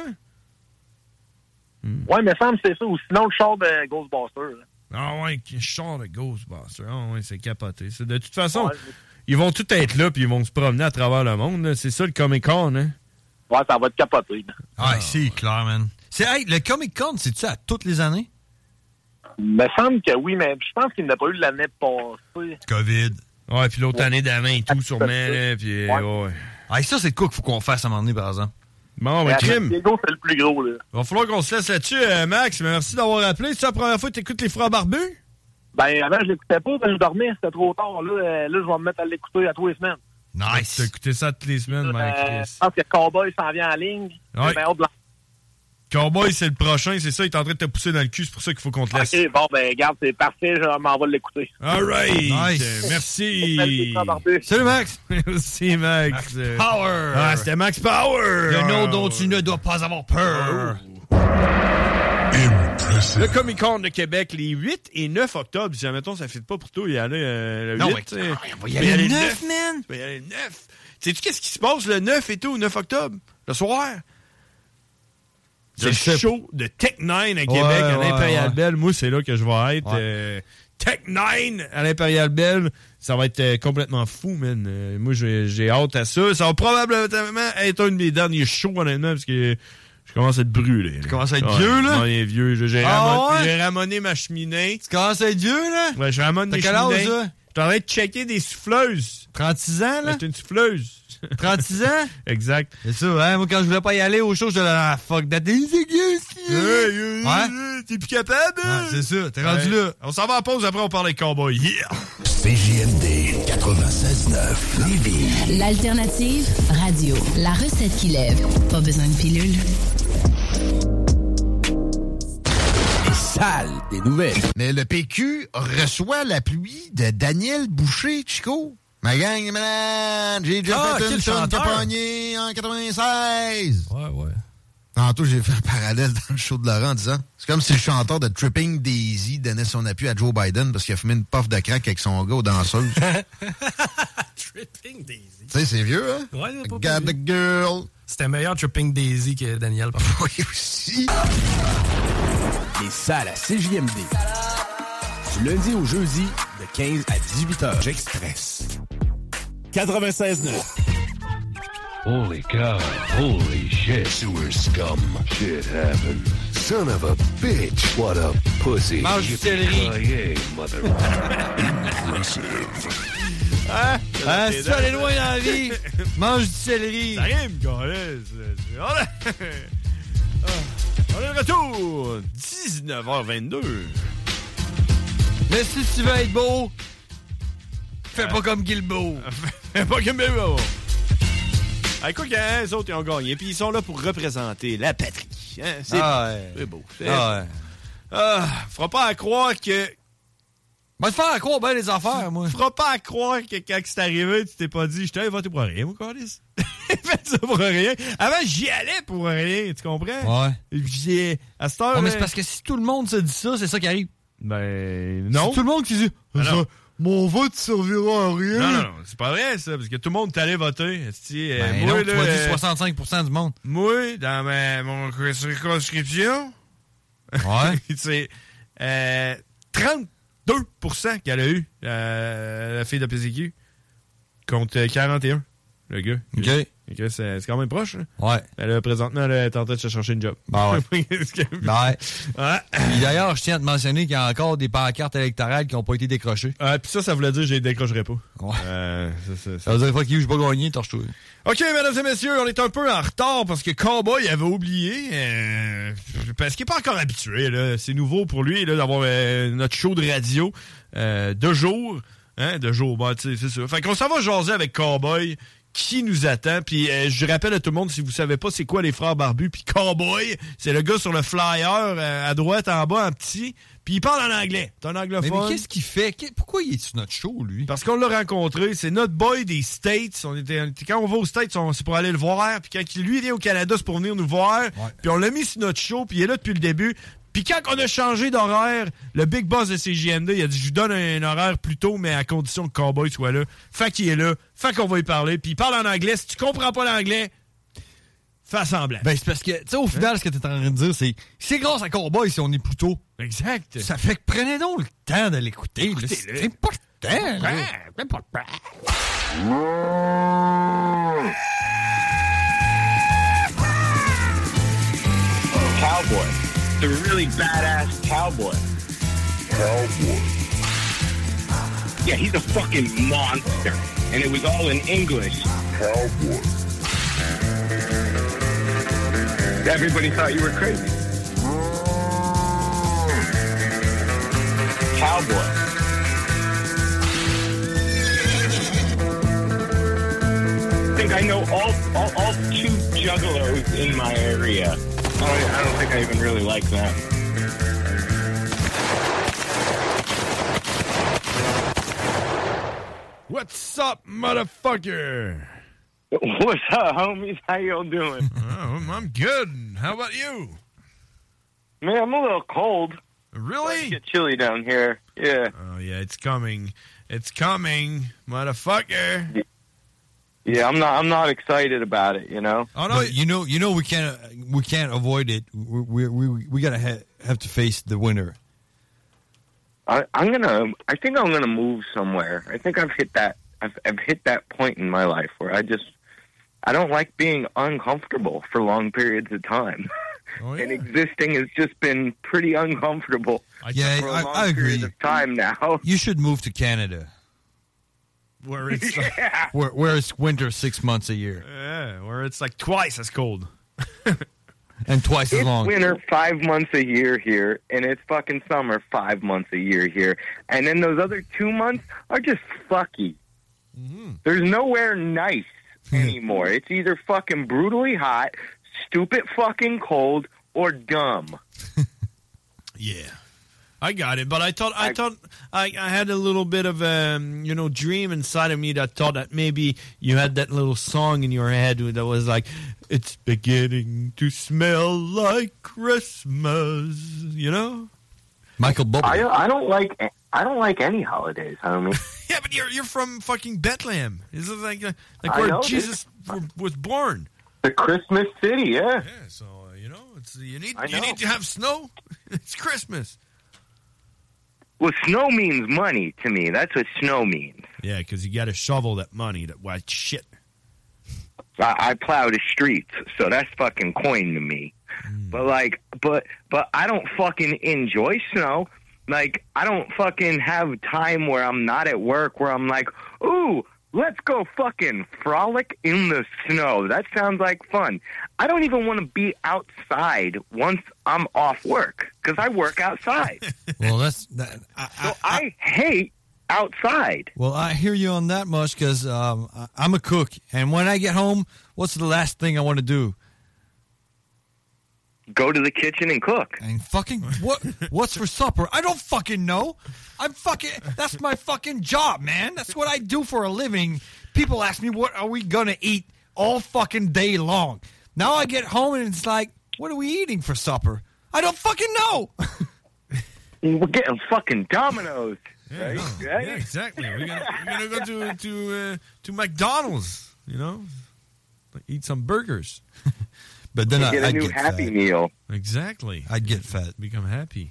Ouais, mais ça me c'est ça. Ou sinon, le char de Ghostbusters. Là. Ah ouais, le char de Ghostbusters. Ah ouais, c'est capoté. De toute façon, ils vont tous être là puis ils vont se promener à travers le monde. Là. C'est ça le Comic-Con, hein? Ouais, ça va être capoté. Ah, c'est clair, man. Le Comic-Con, c'est-tu à toutes les années? Il me semble que oui, mais je pense qu'il n'a pas eu l'année passée. COVID. Ouais, puis l'autre année d'avant et tout, sûrement. Là, puis, ouais. Ah, ça, c'est quoi qu'il faut qu'on fasse à un moment donné, par exemple? Bon, ben, crime. C'est le plus gros, là. Il va falloir qu'on se laisse là-dessus, Max. Merci d'avoir appelé. C'est la première fois que tu écoutes les Frères Barbus? Ben, avant, je l'écoutais pas, parce que je dormais, c'était trop tard. Là, je vais me mettre à l'écouter à tous les semaines. Nice. Tu as écouté ça toutes les semaines, Mike. Je pense que Cowboy s'en vient en ligne. Ouais. Cowboy, c'est le prochain, c'est ça, il est en train de te pousser dans le cul, c'est pour ça qu'il faut qu'on te laisse. OK, bon, ben, regarde, c'est parfait, je m'en vais l'écouter. All right! Nice. Merci! Salut, Max! Merci, Max! Power! Ah, c'était Max Power! Le nom dont tu ne dois pas avoir peur! Le Comic-Con de Québec, les 8 et 9 octobre, si admettons, ça ne fit pas pour toi, il y aller le 8. Non, on va y aller le 9, man! On va y aller le 9. Sais-tu qu'est-ce qui se passe le 9 et tout, 9 octobre? Le soir? C'est le show de Tech-9 à Québec, à l'Impérial Belle. Moi, c'est là que je vais être. Tech-9 à l'Impérial Belle. Ça va être complètement fou, man. Moi, j'ai hâte à ça. Ça va probablement être un de mes derniers shows, honnêtement, parce que Je commence à être brûlé. Tu commences à être vieux, là? Non, il est vieux. J'ai ramonné ma cheminée. Tu commences à être vieux, là? Ouais, je ramonne mes cheminées. T'as quel âge, là? Je suis en train de checker des souffleuses. 36 ans, là? C'est une souffleuse. 36 ans? Exact. C'est ça, hein? Moi, quand je voulais pas y aller au show, je disais, ah, fuck that, t'es plus capable? Ah, c'est ça, t'es rendu là. On s'en va en pause, après on parle des cowboys. Yeah! CJMD 96.9 Lévis. L'alternative radio. La recette qui lève. Pas besoin de pilule. Sale des nouvelles. Mais le PQ reçoit l'appui de Daniel Boucher, Chico. Ma gang, man, j'ai déjà fait une tonne qui a pogné en 96. Ouais. Tantôt, j'ai fait un parallèle dans le show de Laurent en disant, c'est comme si le chanteur de Tripping Daisy donnait son appui à Joe Biden parce qu'il a fumé une puff de crack avec son gars aux danseuses. Tripping Daisy. Tu sais, c'est vieux, hein? Ouais, pas Got the girl. C'était meilleur Tripping Daisy que Daniel. Oui, aussi. Les salles à CJMD. Du lundi au jeudi, de 15 à 18h. J'Express. 96.9. Holy cow. Holy shit. Sewer scum. Shit happens. Son of a bitch. What a pussy. Mange du céleri. Oh yeah, mother. Si tu veux aller loin dans la vie, mange du céleri. Ça rime, on est de retour. 19h22. Mais si tu veux être beau, fais pas comme Guilbeault. Fais pas comme Guilbeault. Écoute, les autres, ils ont gagné. Puis ils sont là pour représenter la patrie. Hein? C'est beau. Fera pas à croire que... Va te faire à croire bien les affaires, moi. Fera pas à croire que quand c'est arrivé, tu t'es pas dit, je t'avais voté pour rien, mon câlisse. Fait ça pour rien. Avant, j'y allais pour rien, tu comprends? Ouais. Puis à cette heure... mais c'est parce que si tout le monde se dit ça, c'est ça qui arrive. Ben, non. Si tout le monde qui dit... Mon vote servira à rien. Non, c'est pas vrai, ça, parce que tout le monde est allé voter. Ben moi, non, tu m'as dit 65% du monde. Moi, dans mon circonscription, c'est 32% qu'elle a eu, la fille de PCQ, contre 41, le gars. OK. C'est quand même proche. Hein? Ouais. Présentement, elle est en train de se chercher une job. Ben ouais. Puis d'ailleurs, je tiens à te mentionner qu'il y a encore des pancartes électorales qui n'ont pas été décrochées. Puis ça voulait dire que je les décrocherai pas. Ouais. Ça veut dire que je n'ai pas gagné, torche-toi. OK, mesdames et messieurs, on est un peu en retard parce que Cowboy avait oublié. Parce qu'il n'est pas encore habitué. Là. C'est nouveau pour lui là, d'avoir notre show de radio de jour. Hein, de jour, tu sais, c'est ça. Fait qu'on s'en va jaser avec Cowboy. Qui nous attend, puis je rappelle à tout le monde, si vous savez pas c'est quoi les frères barbus, puis Cowboy, c'est le gars sur le flyer, à droite, en bas, en petit, puis il parle en anglais. C'est un anglophone. Mais qu'est-ce qu'il fait? Pourquoi il est sur notre show, lui? Parce qu'on l'a rencontré, c'est notre boy des States. Quand on va aux States, c'est pour aller le voir, puis quand lui vient au Canada, c'est pour venir nous voir, puis on l'a mis sur notre show, puis il est là depuis le début. Puis quand on a changé d'horaire, le big boss de CJMD, il a dit, je vous donne un horaire plus tôt, mais à condition que Cowboy soit là. Fait qu'il est là, fait qu'on va y parler. Puis il parle en anglais. Si tu comprends pas l'anglais, fais semblant. Ben, c'est parce que, tu sais, au final, ce que tu es en train de dire, c'est grâce à Cowboy si on est plus tôt. Exact. Ça fait que prenez donc le temps de l'écouter. C'est important. Cowboy. The really badass cowboy. Cowboy. Yeah, he's a fucking monster. And it was all in English. Cowboy. Everybody thought you were crazy. Cowboy. I think I know all two juggalos in my area. I don't think I even really like them. What's up, motherfucker? What's up, homies? How y'all doing? I'm good. How about you? Man, I'm a little cold. Really? It's get chilly down here. Yeah. Oh, yeah, it's coming. It's coming, motherfucker. Yeah, I'm not excited about it, you know. Oh no, you know we can't avoid it. We gotta have to face the winter. I think I'm gonna move somewhere. I think I've hit that point in my life where I I don't like being uncomfortable for long periods of time. Oh, yeah. And existing has just been pretty uncomfortable for a long I agree. period of time now. You should move to Canada. Where it's where it's winter 6 months a year. Yeah, where it's like twice as cold. And twice as long. It's winter 5 months a year here, and it's fucking summer 5 months a year here. And then those other 2 months are just fucky. Mm-hmm. There's nowhere nice anymore. It's either fucking brutally hot, stupid fucking cold, or dumb. Yeah. I got it, but I thought I had a little bit of a dream inside of me that thought that maybe you had that little song in your head that was like, "It's beginning to smell like Christmas," you know. Michael Bublé. I don't like any holidays, homie. Yeah, but you're from fucking Bethlehem. Is it like I where know, Jesus was born? The Christmas city, yeah. Yeah, so it's you need to have snow. It's Christmas. Well, snow means money to me. That's what snow means. Yeah, because you got to shovel that money. That white shit. I plow the streets, so that's fucking coin to me. But I don't fucking enjoy snow. Like, I don't fucking have time where I'm not at work where I'm like, ooh, let's go fucking frolic in the snow. That sounds like fun. I don't even want to be outside once I'm off work because I work outside. Well, I hate outside. Well, I hear you on that much because I'm a cook, and when I get home, what's the last thing I want to do? Go to the kitchen and cook. And fucking what's for supper? I don't fucking know. That's my fucking job, man. That's what I do for a living. People ask me, what are we gonna eat all fucking day long? Now I get home and it's like, what are we eating for supper? I don't fucking know. We're getting fucking Domino's. Yeah, right? no, Right? Yeah, exactly. We're gonna go to McDonald's. Eat some burgers. But then get a new Happy Meal. Exactly. I'd get fat. Become happy.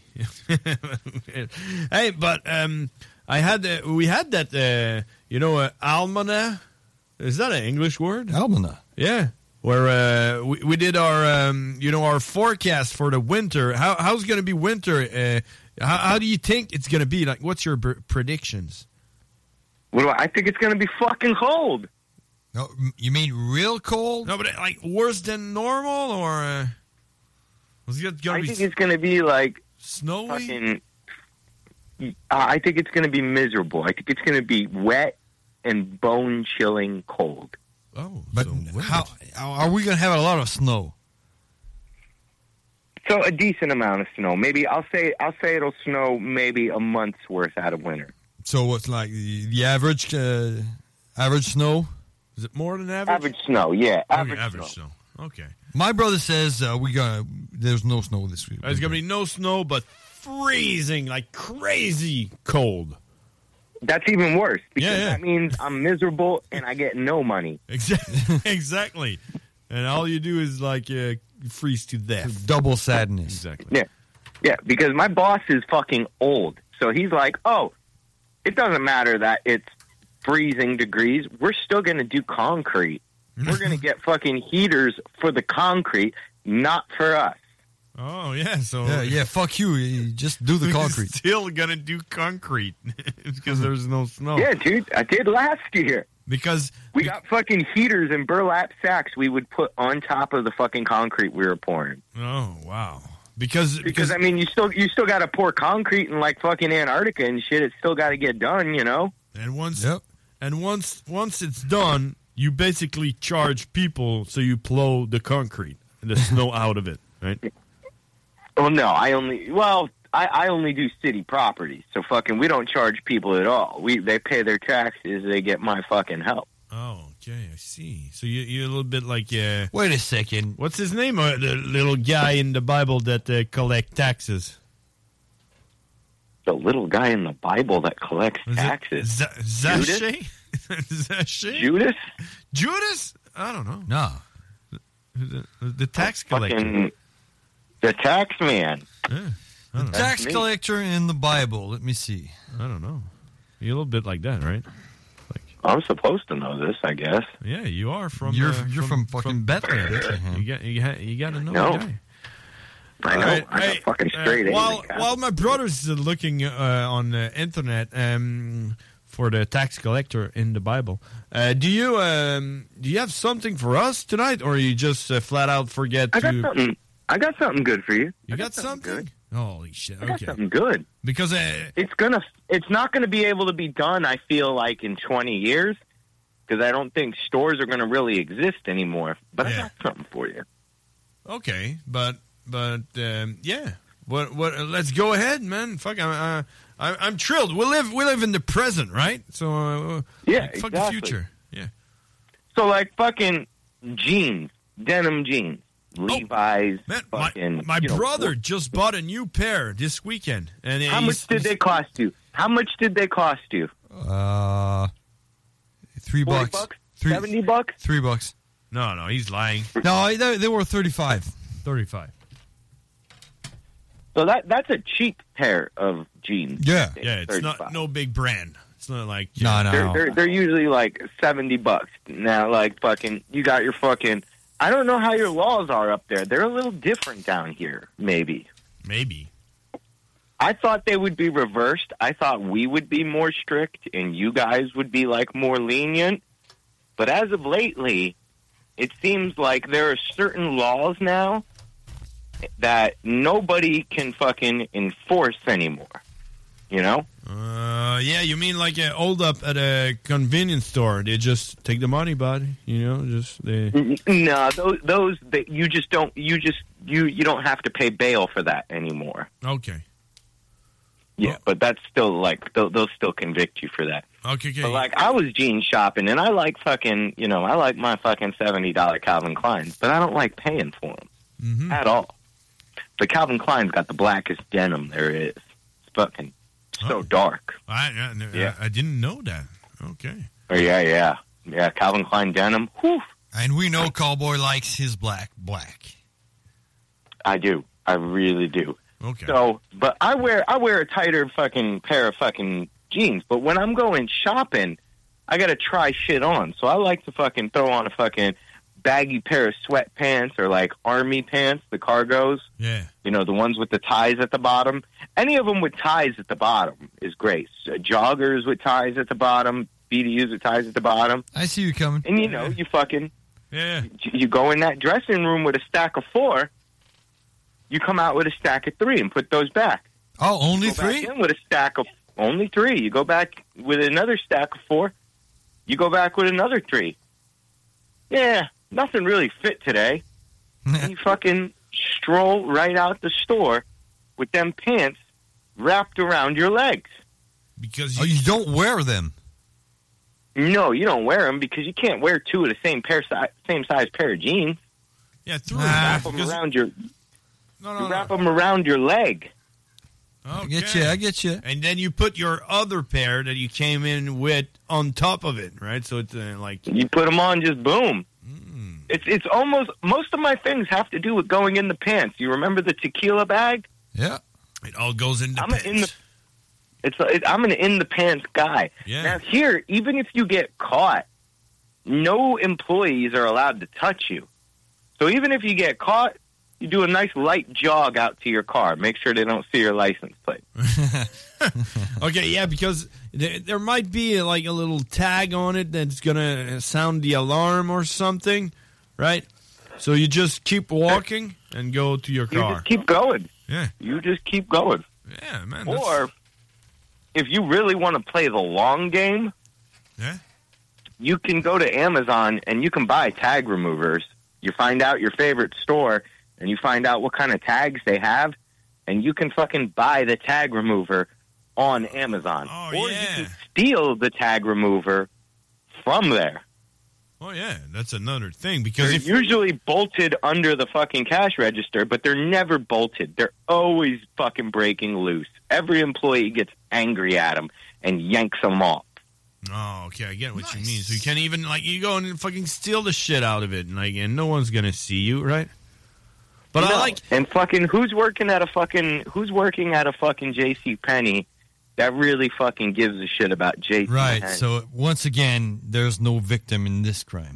Hey, but we had that almanac. Is that an English word? Almanac. Yeah. Where we did our our forecast for the winter. How's going to be winter? How do you think it's going to be? Like, what's your predictions? Well, I think it's going to be fucking cold. No, you mean real cold? No, but like worse than normal, or was it gonna I think it's going to be like snowy. I think it's going to be miserable. I think it's going to be wet and bone-chilling cold. Oh, but how are we going to have a lot of snow? So a decent amount of snow. Maybe I'll say it'll snow maybe a month's worth out of winter. So what's like the average snow? Is it more than average? Average snow, yeah. Average snow. Okay. My brother says there's no snow this week. There's going to be no snow, but freezing, like crazy cold. That's even worse because that means I'm miserable and I get no money. Exactly. And all you do is like freeze to death. Double sadness. Exactly. Yeah, because my boss is fucking old. So he's like, oh, it doesn't matter that it's freezing degrees. We're still going to do concrete. We're going to get fucking heaters for the concrete, not for us. Oh, yeah. So yeah, fuck you. You just do the concrete. Still going to do concrete because there's no snow. Yeah, dude. I did last year. Because we got fucking heaters and burlap sacks we would put on top of the fucking concrete we were pouring. Oh, wow. Because I mean, you still got to pour concrete in like fucking Antarctica and shit. It's still got to get done, you know? And once it's done, you basically charge people so you plow the concrete and the snow out of it, right? Well, no, I only do city properties, so fucking we don't charge people at all. They pay their taxes, they get my fucking help. Oh, okay, I see. So you're a little bit like wait a second. What's his name? The little guy in the Bible that collect taxes. The little guy in the Bible that collects taxes. Zache? Judas? I don't know. No. The tax collector. The tax man. Yeah. The tax collector in the Bible. Let me see. I don't know. You're a little bit like that, right? I'm supposed to know this, I guess. Yeah, you are from. You're from fucking Bethlehem. You got to know No. the guy. I know. Right, I'm a fucking straight while my brother's looking on the internet for the tax collector in the Bible, do you have something for us tonight, or you just flat out forget to? I got something good for you. You got something? Good. Holy shit! I got Okay, something good. because It's not gonna be able to be done. I feel like in 20 years, because I don't think stores are gonna really exist anymore. But I got something for you. Okay, but yeah. What? Let's go ahead, man. Fuck, I'm thrilled. We live in the present, right? So Yeah, fuck exactly. the future. Yeah. So like fucking jeans, denim jeans, Levi's. My brother just bought a new pair this weekend, and How much did they cost you? How much did they cost you? $3. $40? $70? $3. No, he's lying. No, they were 35. 35. So that's a cheap pair of jeans. Yeah, it's 35. not no big brand. It's not like They're usually like $70. Now, like fucking, you got your fucking. I don't know how your laws are up there. They're a little different down here. Maybe. I thought they would be reversed. I thought we would be more strict and you guys would be like more lenient. But as of lately, it seems like there are certain laws now that nobody can fucking enforce anymore. You know? Yeah, you mean like a hold up at a convenience store? They just take the money, buddy. You know, No, those that you just don't. You don't have to pay bail for that anymore. Okay. Yeah, but that's still like they'll still convict you for that. Okay. But like I was jean shopping and I like fucking I like my fucking $70 Calvin Kleins, but I don't like paying for them at all. But Calvin Klein's got the blackest denim there is. It's fucking so dark. I didn't know that. Okay. Oh yeah. Calvin Klein denim. Whew. And we know Cowboy likes his black. I do. I really do. Okay. So, but I wear a tighter fucking pair of fucking jeans. But when I'm going shopping, I got to try shit on. So I like to fucking throw on a fucking baggy pair of sweatpants or like army pants, the cargos. Yeah. You know, the ones with the ties at the bottom. Any of them with ties at the bottom is great. Joggers with ties at the bottom, BDUs with ties at the bottom. I see you coming. And you fucking... Yeah. You go in that dressing room with a stack of 4, you come out with a stack of 3 and put those back. Oh, only you go 3? Back in with a stack of only 3. You go back with another stack of 4. You go back with another 3. Yeah, nothing really fit today. And you fucking stroll right out the store with them pants wrapped around your legs. Because you don't wear them. No, you don't wear them because you can't wear 2 of the same size pair of jeans. Yeah, 3. You wrap them around your. Wrap them around your leg. Okay. I get you. And then you put your other pair that you came in with on top of it, right? So it's like you put them on, just boom. It's almost most of my things have to do with going in the pants. You remember the tequila bag? Yeah, it all goes in the pants. I'm an in the pants guy. Yeah. Now here, even if you get caught, no employees are allowed to touch you. So even if you get caught, you do a nice light jog out to your car. Make sure they don't see your license plate. Okay, yeah, because there might be like a little tag on it that's going to sound the alarm or something, right? So you just keep walking and go to your car. You just keep going. Yeah. You just keep going. Yeah, man. Or if you really want to play the long game, you can go to Amazon and you can buy tag removers. You find out your favorite store and you find out what kind of tags they have, and you can fucking buy the tag remover on Amazon. Or you can steal the tag remover from there. Oh, yeah, that's another thing. Because they're usually bolted under the fucking cash register, but they're never bolted. They're always fucking breaking loose. Every employee gets angry at them and yanks them off. Oh, okay, I get what you mean. So you can't even, like, you go and fucking steal the shit out of it, and no one's going to see you, right? But no. I like... And fucking, who's working at a fucking JCPenney that really fucking gives a shit about Jason. Right. So once again, there's no victim in this crime.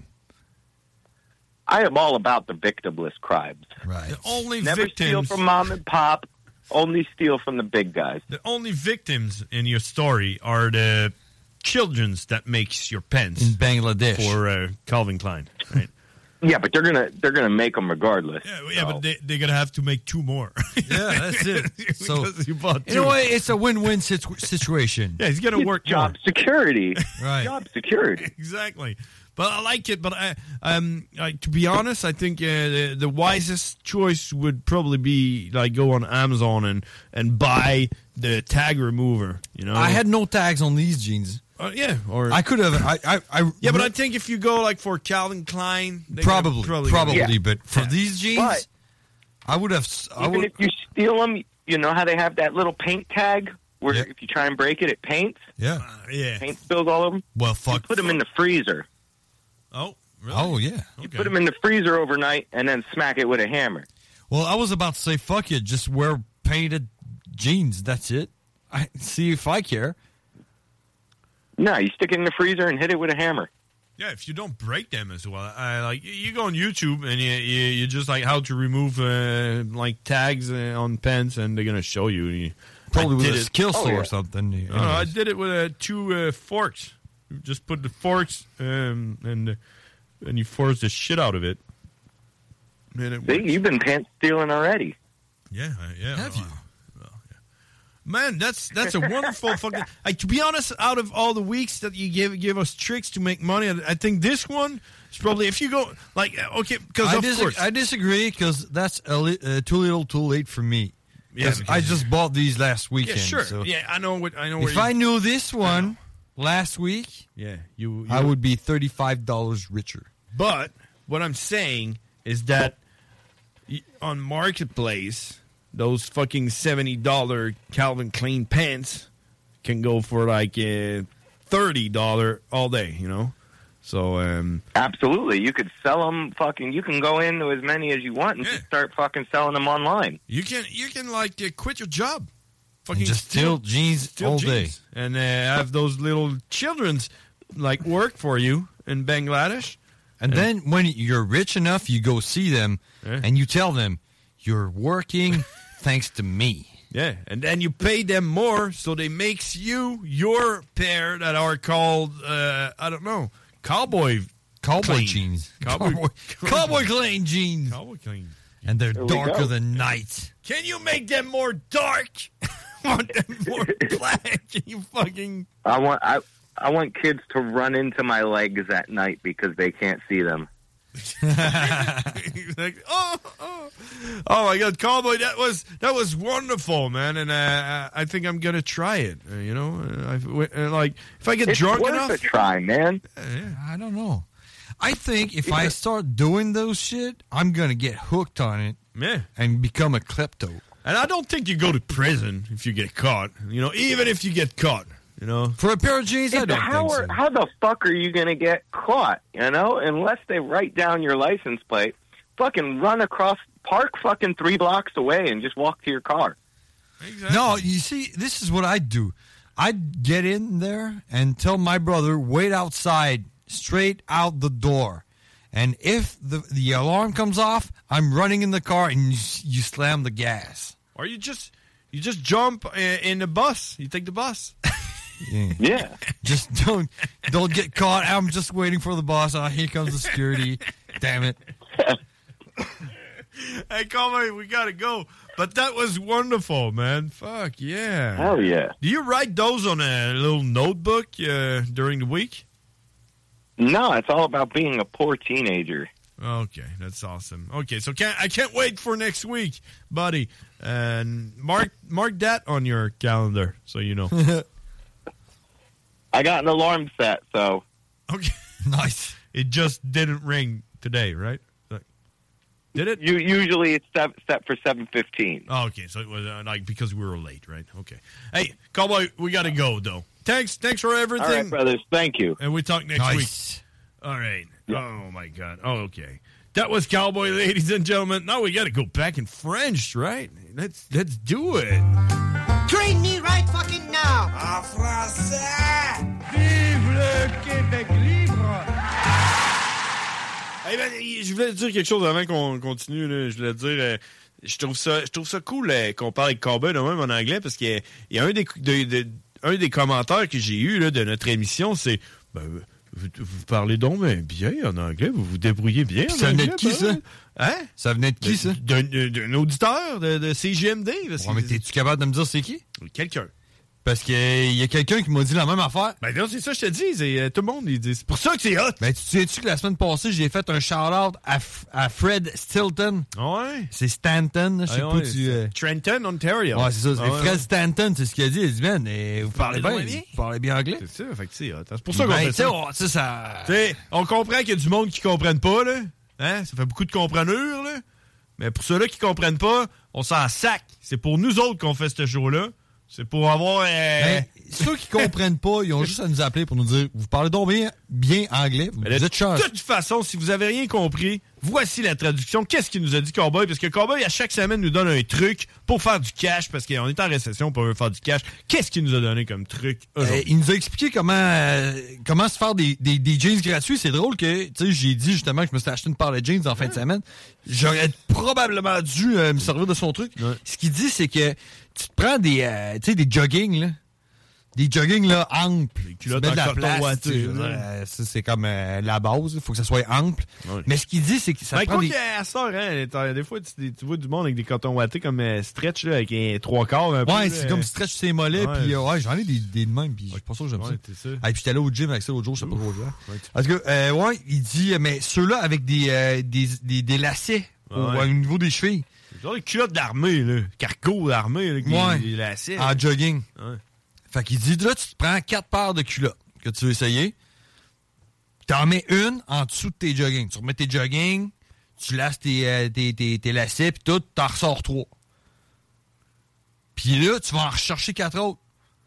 I am all about the victimless crimes. Right. The only Never victims steal from mom and pop. Only steal from the big guys. The only victims in your story are the children's that makes your pants in Bangladesh for Calvin Klein. Right? Yeah, but they're gonna make them regardless. Yeah, but they're gonna have to make 2 more. Yeah, that's it. So you bought 2. In a way, it's a win-win situation. Yeah, he's gonna work job more. security. Right. Job security. Exactly. But I like it. But to be honest, I think the wisest choice would probably be like go on Amazon and buy the tag remover. You know, I had no tags on these jeans. Yeah, or I could have. Yeah, but I think if you go like for Calvin Klein, probably. But for these jeans, I would have. Even if you steal them, you know how they have that little paint tag where if you try and break it, it paints. Yeah, paint spills all over them. Well, fuck. You put them in the freezer. Oh, really? Oh, yeah. You put them in the freezer overnight and then smack it with a hammer. Well, I was about to say, fuck it, just wear painted jeans. That's it. See if I care. No, you stick it in the freezer and hit it with a hammer. Yeah, if you don't break them as well. Like you go on YouTube and you just like how to remove like tags on pens, and they're gonna show you. Probably with a skill saw or something. I did it with 2 forks. You just put the forks and you force the shit out of it. See, you've been pants stealing already. Yeah. Have you? Man, that's a wonderful fucking. Like, to be honest, out of all the weeks that you give us tricks to make money, I think this one is probably, if you go like, okay, because of course I disagree, because that's too little, too late for me. Yeah, I just bought these last weekend. Yeah, sure. So Yeah, I know. If I knew this one last week, you I would be $35 richer. But what I'm saying is that on Marketplace, those fucking $70 Calvin Klein pants can go for like $30 all day, you know? So absolutely, you could sell them. You can go into as many as you want and just start fucking selling them online. You can like quit your job, fucking and just steal jeans all day, and have those little children's like work for you in Bangladesh. And then when you're rich enough, you go see them and you tell them you're working thanks to me. Yeah, and then you pay them more, so they makes you your pair that are called I don't know. Cowboy jeans. Cowboy clean jeans. Cowboy clean. And they're darker than night. Can you make them more dark? Want them more black? You fucking... I want kids to run into my legs at night because they can't see them. Like, oh my God, Cowboy, that was wonderful, man, and I think I'm gonna try it. You know, like if I get drunk enough, it's worth a try, man. I don't know. I think if I start doing those shit, I'm gonna get hooked on it, and become a klepto. And I don't think you go to prison if you get caught. You know, even if you get caught. You know, for a pair of jeans, I don't think so. How the fuck are you going to get caught, you know? Unless they write down your license plate, fucking run across, park fucking 3 blocks away and just walk to your car. Exactly. No, you see, this is what I'd do. I'd get in there and tell my brother, wait outside, straight out the door. And if the alarm comes off, I'm running in the car and you slam the gas. Or you just jump in the bus. You take the bus. Yeah. Just don't get caught. I'm just waiting for the boss. Oh, here comes the security. Damn it. Hey, Cowboy, we gotta go. But that was wonderful, man. Fuck yeah. Hell yeah. Do you write those on a little notebook during the week? No, it's all about being a poor teenager. Okay, that's awesome. Okay, so I can't wait for next week, buddy. And mark that on your calendar so you know. I got an alarm set, so. Okay. Nice. It just didn't ring today, right? Did it? Usually it's set for 7:15. Oh, okay, so it was like because we were late, right? Okay. Hey, Cowboy, we got to go, though. Thanks for everything. All right, brothers. Thank you. And we talk next week. All right. Yeah. Oh, my God. Oh, okay. That was Cowboy, ladies and gentlemen. Now we got to go back in French, right? Let's do it. Train me right fucking now! En français! Vive le Québec libre! Hey ben, je voulais te dire quelque chose avant qu'on continue. Là. Je voulais te dire, je trouve ça cool qu'on parle avec Cowboy de même en anglais parce qu'il y a un des commentaires que j'ai eu là, de notre émission, c'est vous parlez donc bien en anglais, vous vous débrouillez bien en anglais. Ça venait de qui, ça? Hein? Ça venait de qui, ça? D'un auditeur de CJMD. Mais t'es-tu capable de me dire c'est qui? Quelqu'un. Parce qu'il y a quelqu'un qui m'a dit la même affaire. Ben non, c'est ça que je te dis. Tout le monde, il dit. C'est pour ça que c'est hot. Ben, tu sais-tu que la semaine passée, j'ai fait un shout-out à Fred Stilton? Ouais. C'est Stanton, je sais pas tu... Trenton, Ontario. Ouais, c'est ça. Fred Stanton, c'est ce qu'il a dit. Il a dit, man, vous parlez bien. Vous parlez bien anglais. C'est ça, fait que c'est hot. C'est pour ça qu'on fait ça. On comprend qu'il y a du monde qui comprenne pas, là. Hein? Ça fait beaucoup de compreneurs, là. Mais pour ceux-là qui comprennent pas, on s'en sac. C'est pour nous autres qu'on fait ce show-là. C'est pour avoir... ceux qui comprennent pas, ils ont juste à nous appeler pour nous dire « Vous parlez donc bien anglais, vous êtes chanceux. » De toute façon, si vous avez rien compris, voici la traduction. Qu'est-ce qu'il nous a dit Cowboy? Parce que Cowboy, à chaque semaine, nous donne un truc pour faire du cash, parce qu'on est en récession pour faire du cash. Qu'est-ce qu'il nous a donné comme truc aujourd'hui? Il nous a expliqué comment se faire des jeans gratuits. C'est drôle que, tu sais, j'ai dit justement que je me suis acheté une paire de jeans en fin de semaine. J'aurais probablement dû me servir de son truc. Ouais. Ce qu'il dit, c'est que tu te prends des jogging, là. Des jogging, là, amples. Tu mets de la place. Ça, c'est comme la base. Il faut que ça soit ample. Ouais. Mais ce qu'il dit, c'est que ça prend des... des fois, tu vois du monde avec des cotons wattés comme stretch, là, avec un 3/4. Ouais, c'est comme stretch ses mollets. Puis, j'en ai des de même. Puis, je suis pas sûr que j'aime ça. Et puis, j'étais allé au gym avec ça l'autre jour. Je sais pas trop bien. Parce que, il dit, mais ceux-là avec des lacets au niveau des chevilles. C'est genre des culottes d'armée, là. Cargo d'armée, là. Des lacets. En jogging. Ouais. Fait qu'il dit, là, tu te prends 4 paires de culottes que tu veux essayer. T'en mets une en dessous de tes jogging. Tu remets tes jogging, tu lasses tes lacets, puis tout, t'en ressors 3. Puis là, tu vas en rechercher 4 autres.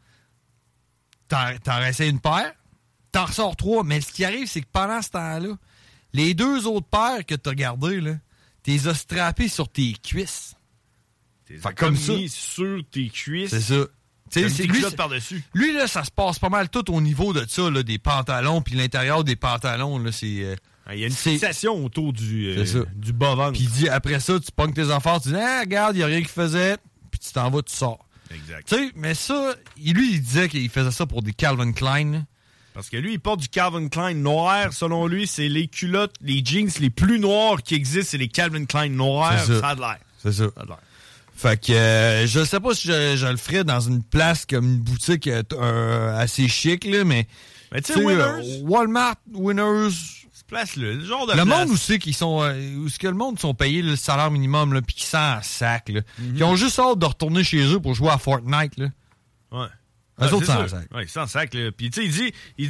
T'en essayes une paire, t'en ressors 3. Mais ce qui arrive, c'est que pendant ce temps-là, les 2 autres paires que t'as gardées, là, t'es as strappées sur tes cuisses. Fait comme ça. Mis sur tes cuisses. C'est ça. C'est lui par-dessus. Lui, là, ça se passe pas mal tout au niveau de ça, là, des pantalons, puis l'intérieur des pantalons, là, c'est... il y a une fixation autour du bas-ventre. Puis il dit, après ça, tu pognes tes enfants, tu dis, regarde, il n'y a rien qu'il faisait, puis tu t'en vas, tu sors. Exact. Tu sais, mais ça, lui, il disait qu'il faisait ça pour des Calvin Klein, là. Parce que lui, il porte du Calvin Klein noir. Selon lui, c'est les culottes, les jeans les plus noirs qui existent, c'est les Calvin Klein noirs. Ça a de l'air. C'est ça. Ça a de l'air. Fait que je sais pas si je le ferais dans une place comme une boutique assez chic, là, mais tu sais, Winners. Walmart, Winners. Cette place-là, le genre de le place. Monde aussi qui sont où est-ce que le monde sont payés le salaire minimum, là, puis qui sont en sac, là. Qui ont juste hâte de retourner chez eux pour jouer à Fortnite, là. Ouais. Eux autres, sans sac. Oui, sans sac, là. Puis, tu sais, il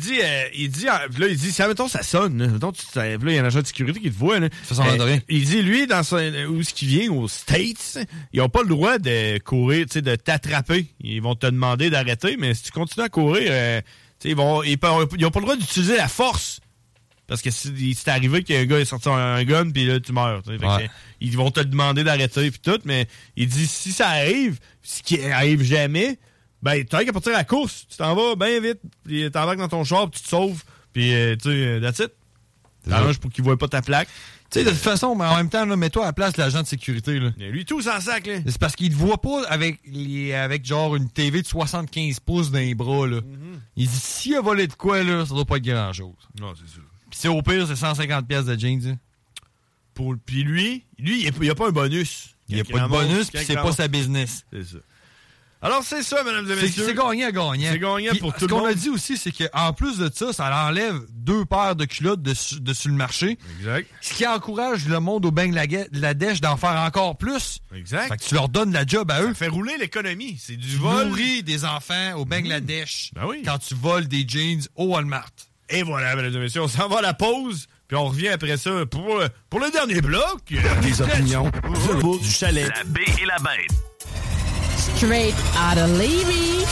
dit, si, mettons, ça sonne, là. Mettons, là, il y a un agent de sécurité qui te voit, là. Il dit, lui, où ce qu'il vient, aux States, ils n'ont pas le droit de courir, tu sais, de t'attraper. Ils vont te demander d'arrêter, mais si tu continues à courir, tu sais, ils n'ont pas le droit d'utiliser la force. Parce que si c'est arrivé qu'un gars est sorti un gun, puis là, tu meurs. Ils vont te demander d'arrêter, puis tout, mais il dit, si ça arrive, ce qui arrive jamais, ben, t'as qu'à partir à la course, tu t'en vas bien vite, puis t'embarques dans ton char, puis tu te sauves, puis tu sais, that's it. T'arranges pour qu'il voit pas ta plaque. Tu sais, de toute façon, mais en même temps, là, mets-toi à la place de l'agent de sécurité, là. Lui, tout sans sac, là. C'est parce qu'il te voit pas avec genre une TV de 75 pouces dans les bras, là. Il dit, s'il a volé de quoi, là, ça doit pas être grand-chose. Non, c'est sûr. Puis au pire, c'est 150 pièces de jeans, hein. Puis lui, il n'y a pas un bonus. Il n'y a pas de bonus, puis c'est pas sa business. C'est ça. Alors, c'est ça, mesdames et messieurs. C'est gagnant-gagnant. C'est gagnant pour tout le monde. Ce qu'on a dit aussi, c'est qu'en plus de ça, ça enlève 2 paires de culottes de sur le marché. Exact. Ce qui encourage le monde au Bangladesh d'en faire encore plus. Exact. Fait que tu leur donnes la job à eux. Ça fait rouler l'économie. C'est du vol. Nourrir des enfants au Bangladesh. Ben oui. Quand tu voles des jeans au Walmart. Et voilà, mesdames et messieurs, on s'en va à la pause. Puis on revient après ça pour le dernier bloc. Des opinions, le bout du chalet. La baie et la bête. Straight out of Levy.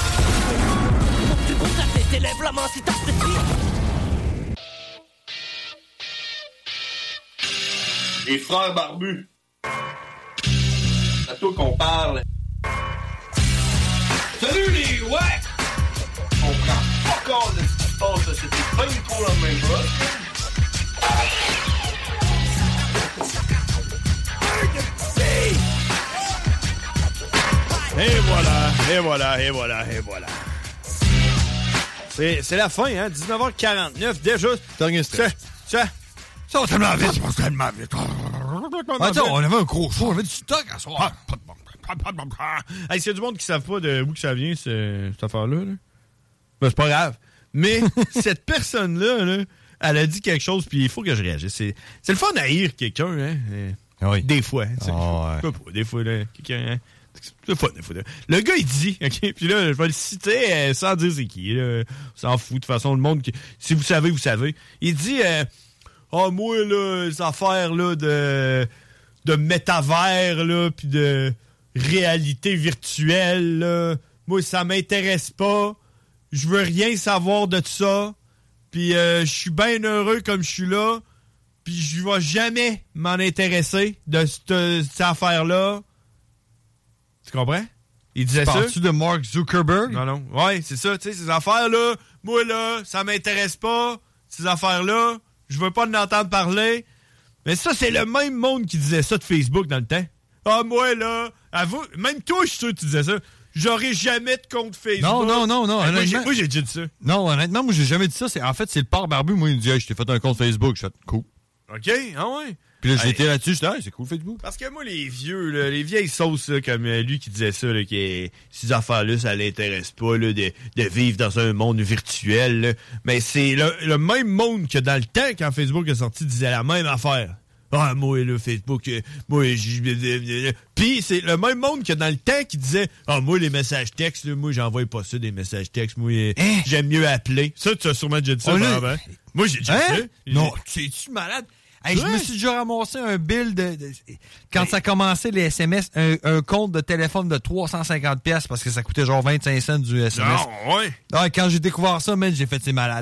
Les frères barbus. C'est à toi qu'on parle. Salut les ouais! On prend pas compte de ce qui se passe, là. C'était pas du tout la même chose. Et voilà, et voilà, et voilà, et voilà. C'est la fin, hein? 19h49, déjà. Dernier stress. Ça va tellement vite, ça va tellement vite. Attends, on avait un gros show, on avait du stock à soir. Hey, s'il y a du monde qui ne savent pas d'où que ça vient, cette affaire-là, là. Ben, c'est pas grave. Mais cette personne-là, là, elle a dit quelque chose, puis il faut que je réagisse. C'est le fun à haïr quelqu'un, hein? Oui. Des fois. Des fois, là, quelqu'un... Hein? C'est fun, des fois. Là. Le gars, il dit, OK? Puis là, je vais le citer sans dire c'est qui. Là. On s'en fout. De toute façon, le monde... Si vous savez, vous savez. Il dit... moi, là, les affaires, là, de métavers, là, puis de réalité virtuelle, là, moi, ça m'intéresse pas. Je veux rien savoir de ça. Puis je suis bien heureux comme je suis là. Puis je vais jamais m'en intéresser de cette affaire-là. Tu comprends? Il disait ça. Parles-tu de Mark Zuckerberg? Non. Ouais, c'est ça. Tu sais, ces affaires-là, moi, là, ça m'intéresse pas. Ces affaires-là, je veux pas en entendre parler. Mais ça, c'est le même monde qui disait ça de Facebook dans le temps. Ah, moi, là, avoue, même toi, je suis sûr que tu disais ça. J'aurai jamais de compte Facebook. Non. Moi, j'ai déjà dit ça. Non, honnêtement, moi, j'ai jamais dit ça. En fait, c'est le père barbu. Moi, il me dit, hey, je t'ai fait un compte Facebook. Je fais, cool. OK, ah ouais. Puis là, j'étais là-dessus, je disais, c'est cool Facebook. Parce que moi, les vieux, là, les vieilles sauces, là, comme lui qui disait ça, là, ces affaires-là, ça l'intéresse pas, là, de vivre dans un monde virtuel, là. Mais c'est le même monde que dans le temps, quand Facebook est sorti, disait la même affaire. Ah, moi, là, Facebook, moi, Puis c'est le même monde que dans le temps qui disait, ah, moi, les messages textes, là, moi, j'envoie pas ça, des messages textes, moi, j'aime mieux appeler. Ça, tu as sûrement déjà dit ça avant. Moi, j'ai déjà dit ça. Non, es-tu malade? Hey, je me suis déjà ramassé un bill quand ça commençait les SMS, un compte de téléphone de 350$ parce que ça coûtait genre 25 cents du SMS. Non, ouais. Ah, quand j'ai découvert ça, man, j'ai fait c'est malade.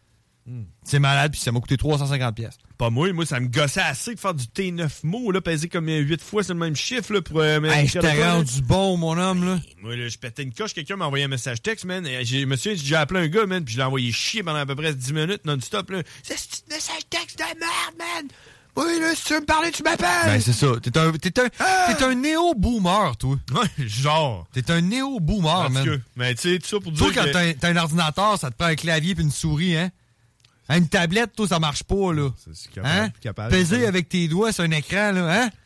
C'est malade, puis ça m'a coûté 350$. Pas moi, ça me gossait assez de faire du T9 mots, là, peser comme 8 fois, c'est le même chiffre, là, pour... hey, je t'ai rendu bon, mon homme, là. Moi, là, je pétais une coche, quelqu'un m'a envoyé un message texte, man, et j'ai appelé un gars, man, puis je l'ai envoyé chier pendant à peu près 10 minutes non-stop, là. C'est un message texte de merde, man! Oui, là, si tu veux me parler, tu m'appelles! Ben, c'est ça. T'es un néo-boomer, toi. Ouais, genre. T'es un néo-boomer, man. Mais tu sais, tout ça pour dire toi, quand t'as un ordinateur, ça te prend un clavier puis une souris, hein? Une tablette, toi, ça marche pas, là. C'est capable. Peser avec tes doigts sur un écran, là, hein?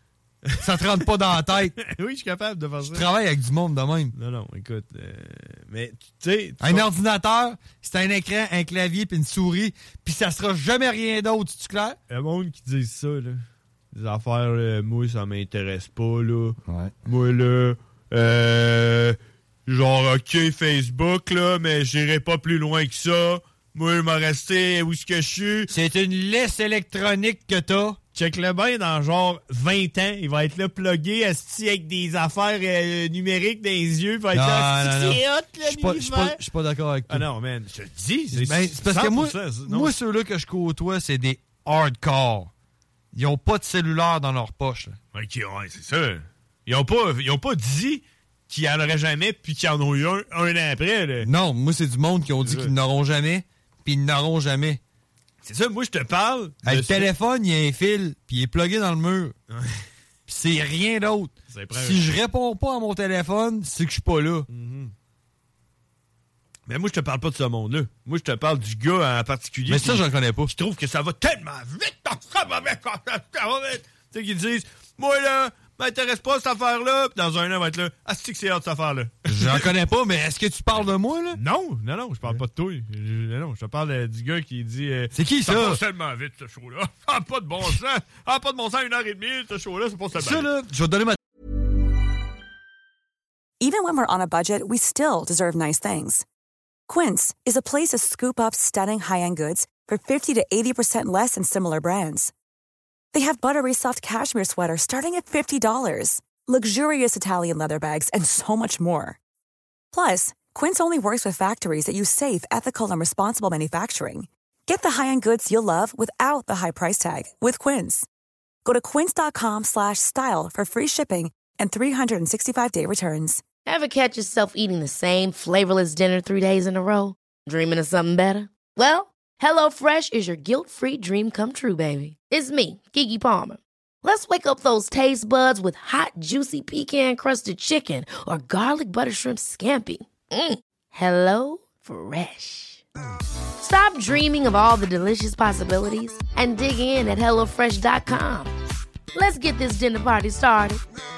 Ça te rentre pas dans la tête. Oui, je suis capable de faire ça. Je travaille avec du monde de même. Non, écoute. Mais, tu sais... Un ordinateur, c'est un écran, un clavier puis une souris, puis ça sera jamais rien d'autre, c'est-tu clair? Il y a un monde qui dit ça, là. Des affaires, moi, ça m'intéresse pas, là. Ouais. Moi, là, genre, OK, Facebook, là, mais j'irai pas plus loin que ça. Moi, il m'a resté où est-ce que je suis. C'est une laisse électronique que t'as. Check-le bien, dans genre 20 ans, il va être là plugué, asti, avec des affaires numériques dans les yeux. Il va être là, c'est hot, là, je suis pas d'accord avec toi. Ah non, man, je te dis, c'est parce que moi, ceux-là que je côtoie, c'est des hardcore. Ils ont pas de cellulaire dans leur poche. Là. OK, ouais, c'est ça. Ils ont pas dit qu'ils en auraient jamais, puis qu'ils en ont eu un an après. Là. Non, moi, c'est du monde qui ont dit qu'ils n'auront jamais, puis ils n'auront jamais. C'est ça, moi, je te parle. Le téléphone, il y a un fil, puis il est plugué dans le mur. Puis c'est rien d'autre. Si je réponds pas à mon téléphone, c'est que je suis pas là. Mm-hmm. Mais moi, je te parle pas de ce monde-là. Moi, je te parle du gars en particulier. Mais ça, je le connais pas. Je trouve que ça va tellement vite. Ça va vite. Tu sais, qu'ils disent, moi, là, m'intéresse pas cette affaire-là. Puis dans un an, on va être là. Ah, c'est que c'est hâte cette affaire-là. J'en connais pas, mais est-ce que tu parles de moi, là? Non, je parle pas de toi. Non, je te parle du gars qui dit. C'est qui, ça? Ça passe tellement vite, ce show-là. Ah, pas de bon sens. Ah, pas de bon sens, 1h30, ce show-là, c'est pas tellement. Ça, là, je vais te donner ma. Even when we're on a budget, we still deserve nice things. Quince is a place to scoop up stunning high-end goods for 50 to 80% less than similar brands. They have buttery soft cashmere sweaters starting at $50, luxurious Italian leather bags, and so much more. Plus, Quince only works with factories that use safe, ethical, and responsible manufacturing. Get the high-end goods you'll love without the high price tag with Quince. Go to quince.com/style for free shipping and 365-day returns. Ever catch yourself eating the same flavorless dinner 3 days in a row? Dreaming of something better? Well, HelloFresh is your guilt-free dream come true, baby. It's me, Keke Palmer. Let's wake up those taste buds with hot, juicy pecan-crusted chicken or garlic butter shrimp scampi. Hello Fresh. Stop dreaming of all the delicious possibilities and dig in at HelloFresh.com. Let's get this dinner party started.